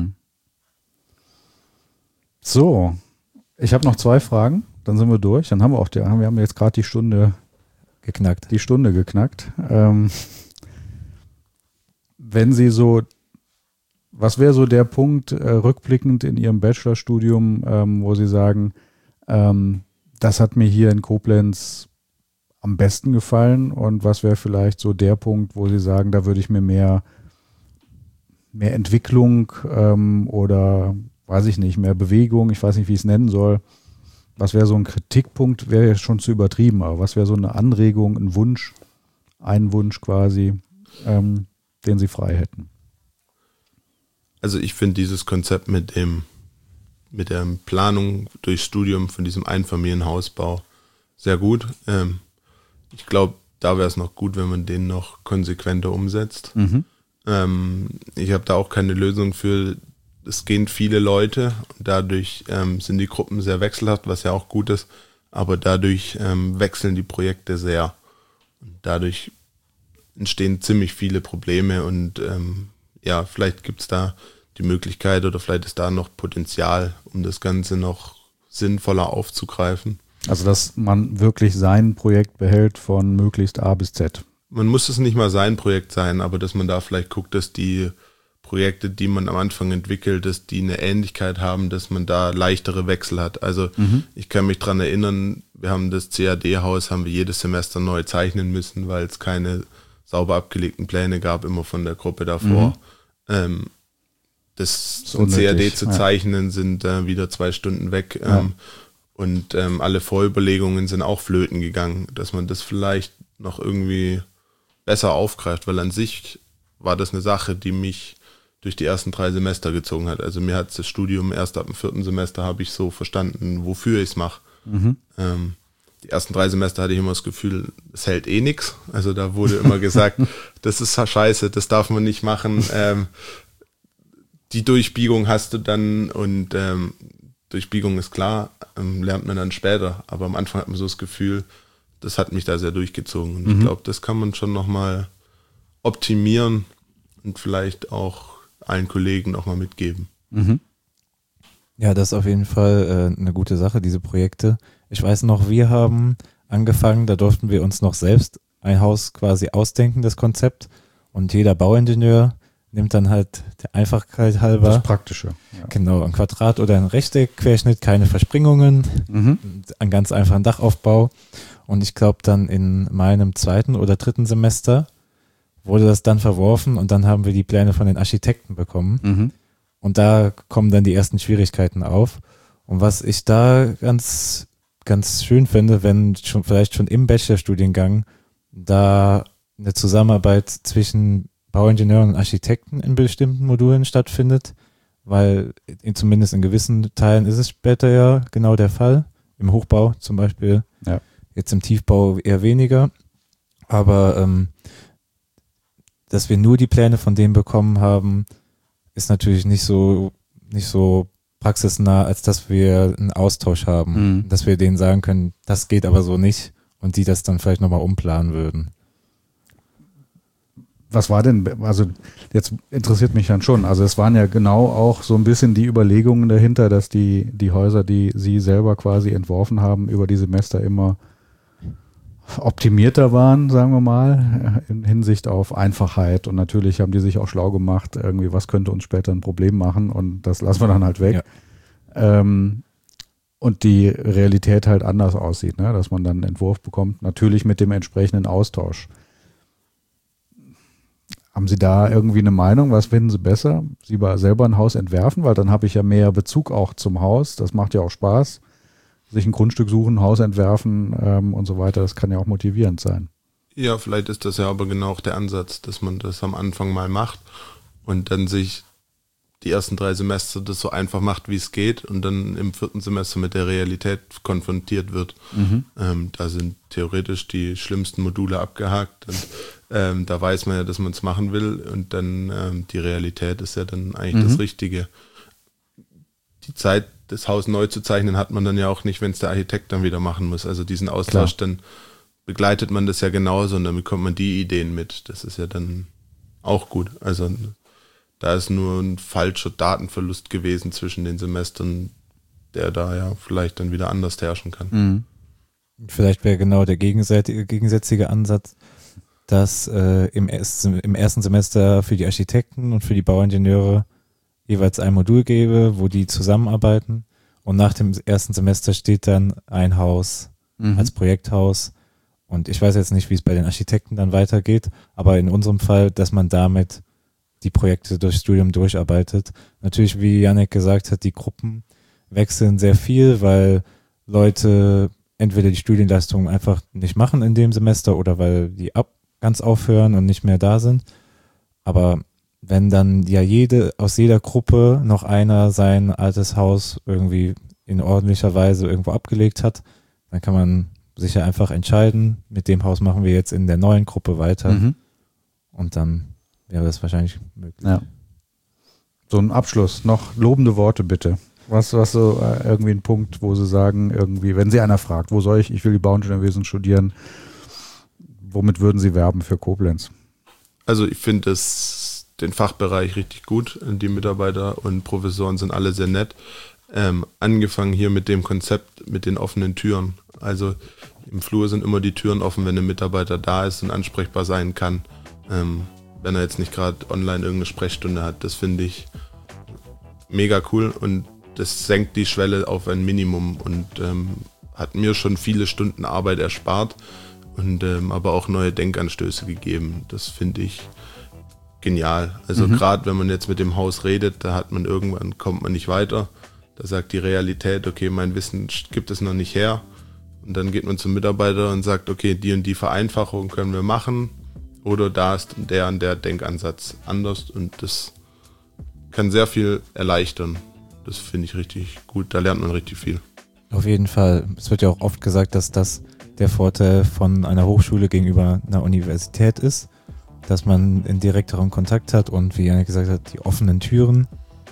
So, ich habe noch 2 Fragen, dann sind wir durch. Dann haben wir wir haben jetzt gerade die Stunde geknackt. Wenn Sie was wäre so der Punkt rückblickend in Ihrem Bachelorstudium, wo Sie sagen, das hat mir hier in Koblenz am besten gefallen, und was wäre vielleicht so der Punkt, wo Sie sagen, da würde ich mir mehr Entwicklung oder weiß ich nicht, mehr Bewegung, ich weiß nicht, wie ich es nennen soll. Was wäre so ein Kritikpunkt, wäre ja schon zu übertrieben, aber was wäre so eine Anregung, ein Wunsch quasi, den Sie frei hätten? Also ich finde dieses Konzept mit der Planung durch Studium von diesem Einfamilienhausbau sehr gut. Ich glaube, da wäre es noch gut, wenn man den noch konsequenter umsetzt. Ich habe da auch keine Lösung für. Es gehen viele Leute und dadurch sind die Gruppen sehr wechselhaft, was ja auch gut ist, aber dadurch wechseln die Projekte sehr. Und dadurch entstehen ziemlich viele Probleme und vielleicht gibt es da die Möglichkeit oder vielleicht ist da noch Potenzial, um das Ganze noch sinnvoller aufzugreifen. Also dass man wirklich sein Projekt behält von möglichst A bis Z. Man muss es nicht mal sein Projekt sein, aber dass man da vielleicht guckt, dass die Projekte, die man am Anfang entwickelt, dass die eine Ähnlichkeit haben, dass man da leichtere Wechsel hat. Also ich kann mich dran erinnern, wir haben das CAD-Haus, haben wir jedes Semester neu zeichnen müssen, weil es keine sauber abgelegten Pläne gab, immer von der Gruppe davor. Das CAD zu zeichnen sind wieder 2 Stunden weg und alle Vorüberlegungen sind auch flöten gegangen, dass man das vielleicht noch irgendwie besser aufgreift, weil an sich war das eine Sache, die mich durch die ersten 3 Semester gezogen hat. Also mir hat das Studium erst ab dem 4. Semester habe ich so verstanden, wofür ich es mache. Die ersten 3 Semester hatte ich immer das Gefühl, es hält eh nichts. Also da wurde immer gesagt, das ist scheiße, das darf man nicht machen. Die Durchbiegung hast du dann und Durchbiegung ist klar, lernt man dann später. Aber am Anfang hat man so das Gefühl, das hat mich da sehr durchgezogen. Und ich glaube, das kann man schon nochmal optimieren und vielleicht auch allen Kollegen nochmal mitgeben. Ja, das ist auf jeden Fall eine gute Sache, diese Projekte. Ich weiß noch, wir haben angefangen, da durften wir uns noch selbst ein Haus quasi ausdenken, das Konzept. Und jeder Bauingenieur nimmt dann halt der Einfachheit halber das Praktische. Ja. Genau, ein Quadrat oder ein Rechteckquerschnitt, keine Verspringungen, einen ganz einfachen Dachaufbau. Und ich glaube dann in meinem 2. oder 3. Semester wurde das dann verworfen und dann haben wir die Pläne von den Architekten bekommen. Und da kommen dann die ersten Schwierigkeiten auf. Und was ich da ganz, ganz schön finde, wenn vielleicht schon im Bachelorstudiengang da eine Zusammenarbeit zwischen Bauingenieuren und Architekten in bestimmten Modulen stattfindet, weil zumindest in gewissen Teilen ist es später ja genau der Fall. Im Hochbau zum Beispiel, jetzt im Tiefbau eher weniger. Aber dass wir nur die Pläne von denen bekommen haben, ist natürlich nicht so praxisnah, als dass wir einen Austausch haben, dass wir denen sagen können, das geht aber so nicht und die das dann vielleicht nochmal umplanen würden. Was war denn, also jetzt interessiert mich dann schon, also es waren ja genau auch so ein bisschen die Überlegungen dahinter, dass die Häuser, die Sie selber quasi entworfen haben, über die Semester immer optimierter waren, sagen wir mal, in Hinsicht auf Einfachheit, und natürlich haben die sich auch schlau gemacht, irgendwie, was könnte uns später ein Problem machen, und das lassen wir dann halt weg. Ja. Und die Realität halt anders aussieht, ne? Dass man dann einen Entwurf bekommt, natürlich mit dem entsprechenden Austausch. Haben Sie da irgendwie eine Meinung? Was finden Sie besser? Sie selber ein Haus entwerfen, weil dann habe ich ja mehr Bezug auch zum Haus. Das macht ja auch Spaß. Sich ein Grundstück suchen, ein Haus entwerfen und so weiter. Das kann ja auch motivierend sein. Ja, vielleicht ist das ja aber genau auch der Ansatz, dass man das am Anfang mal macht und dann sich die ersten 3 Semester das so einfach macht, wie es geht, und dann im 4. Semester mit der Realität konfrontiert wird. Da sind theoretisch die schlimmsten Module abgehakt und da weiß man ja, dass man es machen will, und dann die Realität ist ja dann eigentlich das Richtige. Die Zeit, das Haus neu zu zeichnen, hat man dann ja auch nicht, wenn es der Architekt dann wieder machen muss. Also diesen Austausch, dann begleitet man das ja genauso und dann bekommt man die Ideen mit. Das ist ja dann auch gut. Also da ist nur ein falscher Datenverlust gewesen zwischen den Semestern, der da ja vielleicht dann wieder anders herrschen kann. Vielleicht wäre genau der gegensätzliche Ansatz, dass im ersten Semester für die Architekten und für die Bauingenieure jeweils ein Modul gäbe, wo die zusammenarbeiten, und nach dem ersten Semester steht dann ein Haus als Projekthaus, und ich weiß jetzt nicht, wie es bei den Architekten dann weitergeht, aber in unserem Fall, dass man damit die Projekte durchs Studium durcharbeitet. Natürlich, wie Jannik gesagt hat, die Gruppen wechseln sehr viel, weil Leute entweder die Studienleistung einfach nicht machen in dem Semester oder weil die ganz aufhören und nicht mehr da sind. Aber wenn dann ja aus jeder Gruppe noch einer sein altes Haus irgendwie in ordentlicher Weise irgendwo abgelegt hat, dann kann man sich ja einfach entscheiden, mit dem Haus machen wir jetzt in der neuen Gruppe weiter. Und dann wäre das wahrscheinlich möglich. Ja. So ein Abschluss, noch lobende Worte bitte. Was so irgendwie ein Punkt, wo Sie sagen, irgendwie, wenn Sie einer fragt, wo soll ich will die Bauingenieurwesen studieren, womit würden Sie werben für Koblenz? Also ich finde den Fachbereich richtig gut. Die Mitarbeiter und Professoren sind alle sehr nett. Angefangen hier mit dem Konzept mit den offenen Türen. Also im Flur sind immer die Türen offen, wenn ein Mitarbeiter da ist und ansprechbar sein kann. Wenn er jetzt nicht gerade online irgendeine Sprechstunde hat. Das finde ich mega cool, und das senkt die Schwelle auf ein Minimum und hat mir schon viele Stunden Arbeit erspart und aber auch neue Denkanstöße gegeben. Das finde ich genial. Also gerade wenn man jetzt mit dem Haus redet, kommt man nicht weiter. Da sagt die Realität, okay, mein Wissen gibt es noch nicht her. Und dann geht man zum Mitarbeiter und sagt, okay, die und die Vereinfachung können wir machen. Oder da ist der und der Denkansatz anders, und das kann sehr viel erleichtern. Das finde ich richtig gut, da lernt man richtig viel. Auf jeden Fall. Es wird ja auch oft gesagt, dass das der Vorteil von einer Hochschule gegenüber einer Universität ist, dass man in direkterem Kontakt hat und, wie Janik gesagt hat, die offenen Türen,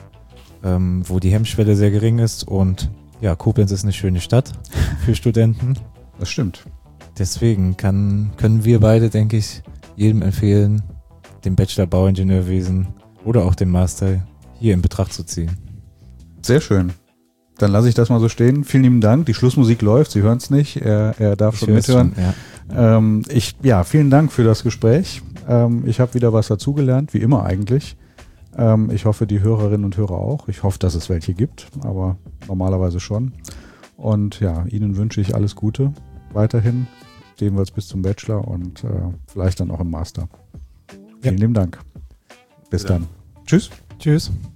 wo die Hemmschwelle sehr gering ist, und ja, Koblenz ist eine schöne Stadt für Studenten. Das stimmt. Deswegen können wir beide, denke ich, jedem empfehlen, den Bachelor Bauingenieurwesen oder auch den Master hier in Betracht zu ziehen. Sehr schön. Dann lasse ich das mal so stehen. Vielen lieben Dank. Die Schlussmusik läuft, Sie hören es nicht. Er darf schon mithören. Schon, ja. Vielen Dank für das Gespräch. Ich habe wieder was dazugelernt, wie immer eigentlich. Ich hoffe, die Hörerinnen und Hörer auch. Ich hoffe, dass es welche gibt, aber normalerweise schon. Und ja, Ihnen wünsche ich alles Gute weiterhin. Sehen wir uns bis zum Bachelor und vielleicht dann auch im Master. Vielen lieben Dank. Bis dann. Tschüss. Tschüss.